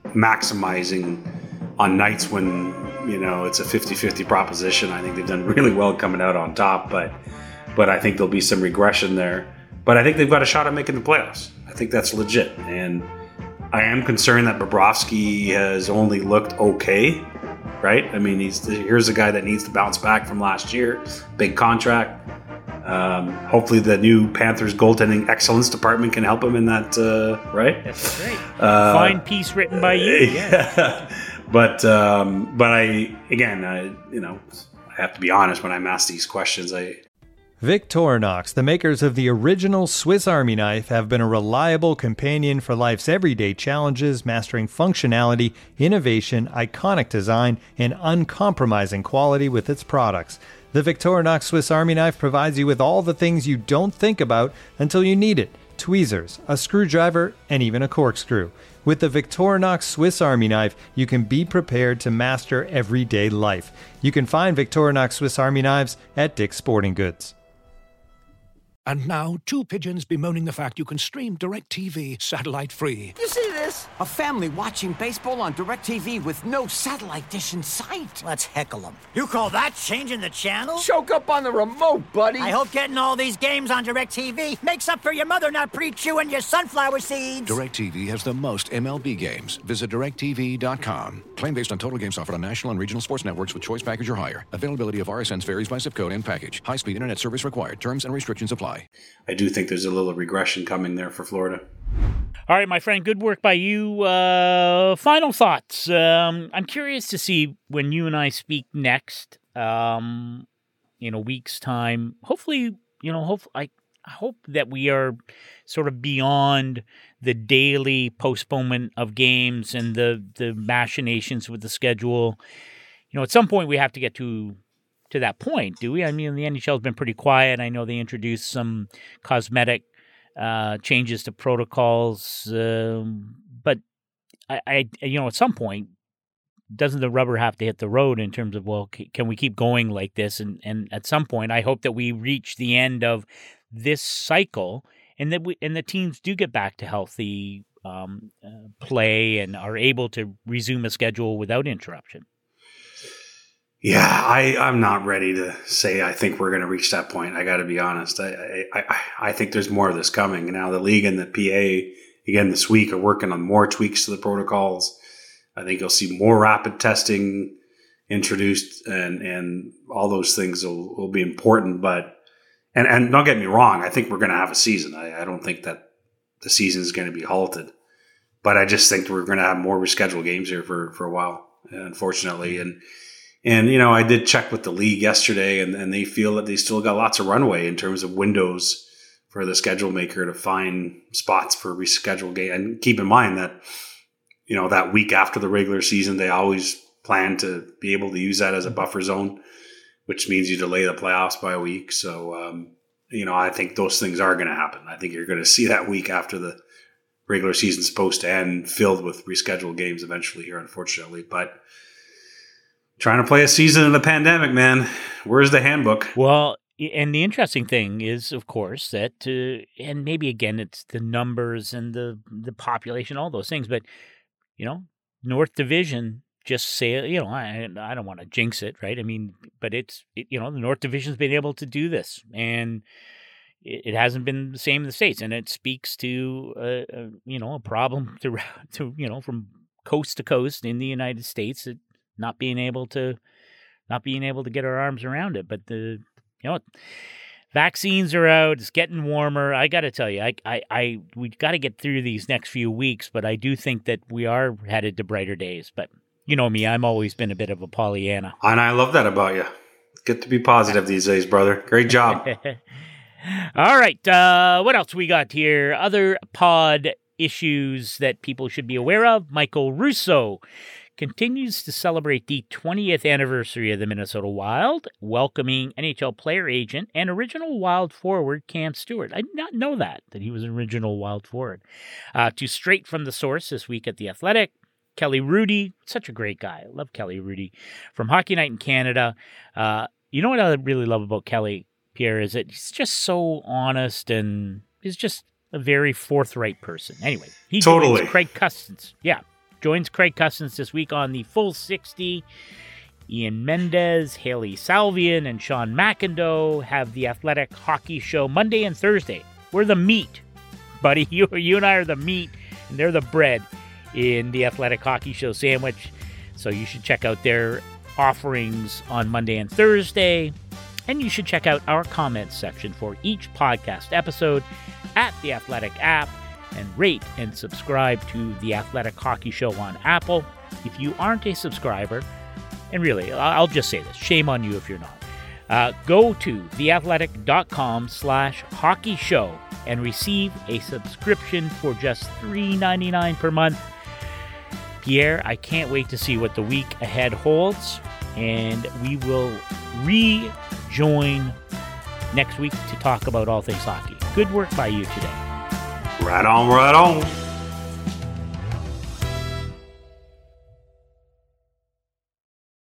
C: maximizing on nights when, you know, it's a fifty-fifty proposition. I think they've done really well coming out on top, but but I think there'll be some regression there. But I think they've got a shot at making the playoffs. I think that's legit, and I am concerned that Bobrovsky has only looked okay. Right? I mean, he's here's a guy that needs to bounce back from last year. Big contract. Um, hopefully the new Panthers goaltending excellence department can help him in that, uh, right?
B: That's great. Uh, Fine piece written by you.
C: Yeah. but, um, but I, again, I, you know, I have to be honest when I'm asked these questions. I,
A: Victorinox, the makers of the original Swiss Army knife, have been a reliable companion for life's everyday challenges, mastering functionality, innovation, iconic design, and uncompromising quality with its products. The Victorinox Swiss Army knife provides you with all the things you don't think about until you need it. Tweezers, a screwdriver, and even a corkscrew. With the Victorinox Swiss Army knife, you can be prepared to master everyday life. You can find Victorinox Swiss Army knives at Dick's Sporting Goods.
F: And now, two pigeons bemoaning the fact you can stream DirecTV satellite-free.
G: You see this? A family watching baseball on DirecTV with no satellite dish in sight.
H: Let's heckle them. You call that changing the channel?
G: Choke up on the remote, buddy.
H: I hope getting all these games on DirecTV makes up for your mother not pre-chewing your sunflower seeds.
F: DirecTV has the most M L B games. Visit direct t v dot com. Claim based on total games offered on national and regional sports networks with choice package or higher. Availability of R S Ns varies by zip code and package. High-speed internet service required. Terms and restrictions apply.
C: I do think there's a little regression coming there for Florida.
B: All right, my friend, good work by you. Uh, final thoughts. Um, I'm curious to see when you and I speak next um, in a week's time. Hopefully, you know, hope, I hope that we are sort of beyond the daily postponement of games and the, the machinations with the schedule. You know, at some point we have to get to to that point, do we? I mean, the N H L has been pretty quiet. I know they introduced some cosmetic uh, changes to protocols, um, but I, I, you know, at some point, doesn't the rubber have to hit the road in terms of, well, c- can we keep going like this? And and at some point, I hope that we reach the end of this cycle, and that we and the teams do get back to healthy um, uh, play and are able to resume a schedule without interruption.
C: Yeah, I, I'm not ready to say I think we're going to reach that point. I got to be honest. I, I I think there's more of this coming. Now, the league and the P A, again, this week are working on more tweaks to the protocols. I think you'll see more rapid testing introduced, and, and all those things will, will be important. But, and, and don't get me wrong, I think we're going to have a season. I, I don't think that the season is going to be halted, but I just think we're going to have more rescheduled games here for, for a while, unfortunately. And, and, you know, I did check with the league yesterday, and, and they feel that they still got lots of runway in terms of windows for the schedule maker to find spots for rescheduled game. And keep in mind that, you know, that week after the regular season, they always plan to be able to use that as a buffer zone, which means you delay the playoffs by a week. So, um, you know, I think those things are going to happen. I think you're going to see that week after the regular season's supposed to end filled with rescheduled games eventually here, unfortunately. But trying to play a season in the pandemic, man, where's the handbook?
B: Well, and the interesting thing is, of course, that, uh, and maybe again, it's the numbers and the, the population, all those things, but, you know, North Division, just say, you know, I I don't want to jinx it, right? I mean, but it's, it, you know, the North Division's been able to do this, and it, it hasn't been the same in the States, and it speaks to, uh, uh, you know, a problem to, to, you know, from coast to coast in the United States, it, not being able to, not being able to get our arms around it. But the, you know, vaccines are out. It's getting warmer. I got to tell you, I, I, I we got to get through these next few weeks. But I do think that we are headed to brighter days. But you know me, I'm always been a bit of a Pollyanna,
C: and I love that about you. Get to be positive these days, brother. Great job.
B: All right, uh, what else we got here? Other pod issues that people should be aware of. Michael Russo continues to celebrate the twentieth anniversary of the Minnesota Wild, welcoming N H L player agent and original Wild forward Cam Stewart. I did not know that, that he was an original Wild forward. Uh, to Straight from the Source this week at The Athletic, Kelly Hrudey, such a great guy. I love Kelly Hrudey from Hockey Night in Canada. Uh, you know what I really love about Kelly, Pierre, is that he's just so honest and he's just a very forthright person. Anyway, he
C: totally.
B: joins Craig Custance. Yeah. Joins Craig Custance this week on the Full sixty. Ian Mendez, Haley Salvian, and Sean McIndoe have the Athletic Hockey Show Monday and Thursday. We're the meat, buddy. You, you and I are the meat, and they're the bread in the Athletic Hockey Show sandwich. So you should check out their offerings on Monday and Thursday. And you should check out our comments section for each podcast episode at the Athletic app. And rate and subscribe to The Athletic Hockey Show on Apple. If you aren't a subscriber, and really, I'll just say this, shame on you if you're not, uh, go to theathletic.com slash hockey show and receive a subscription for just three dollars and ninety-nine cents per month. Pierre, I can't wait to see what the week ahead holds, and we will rejoin next week to talk about all things hockey. Good work by you today.
C: Right on, right on.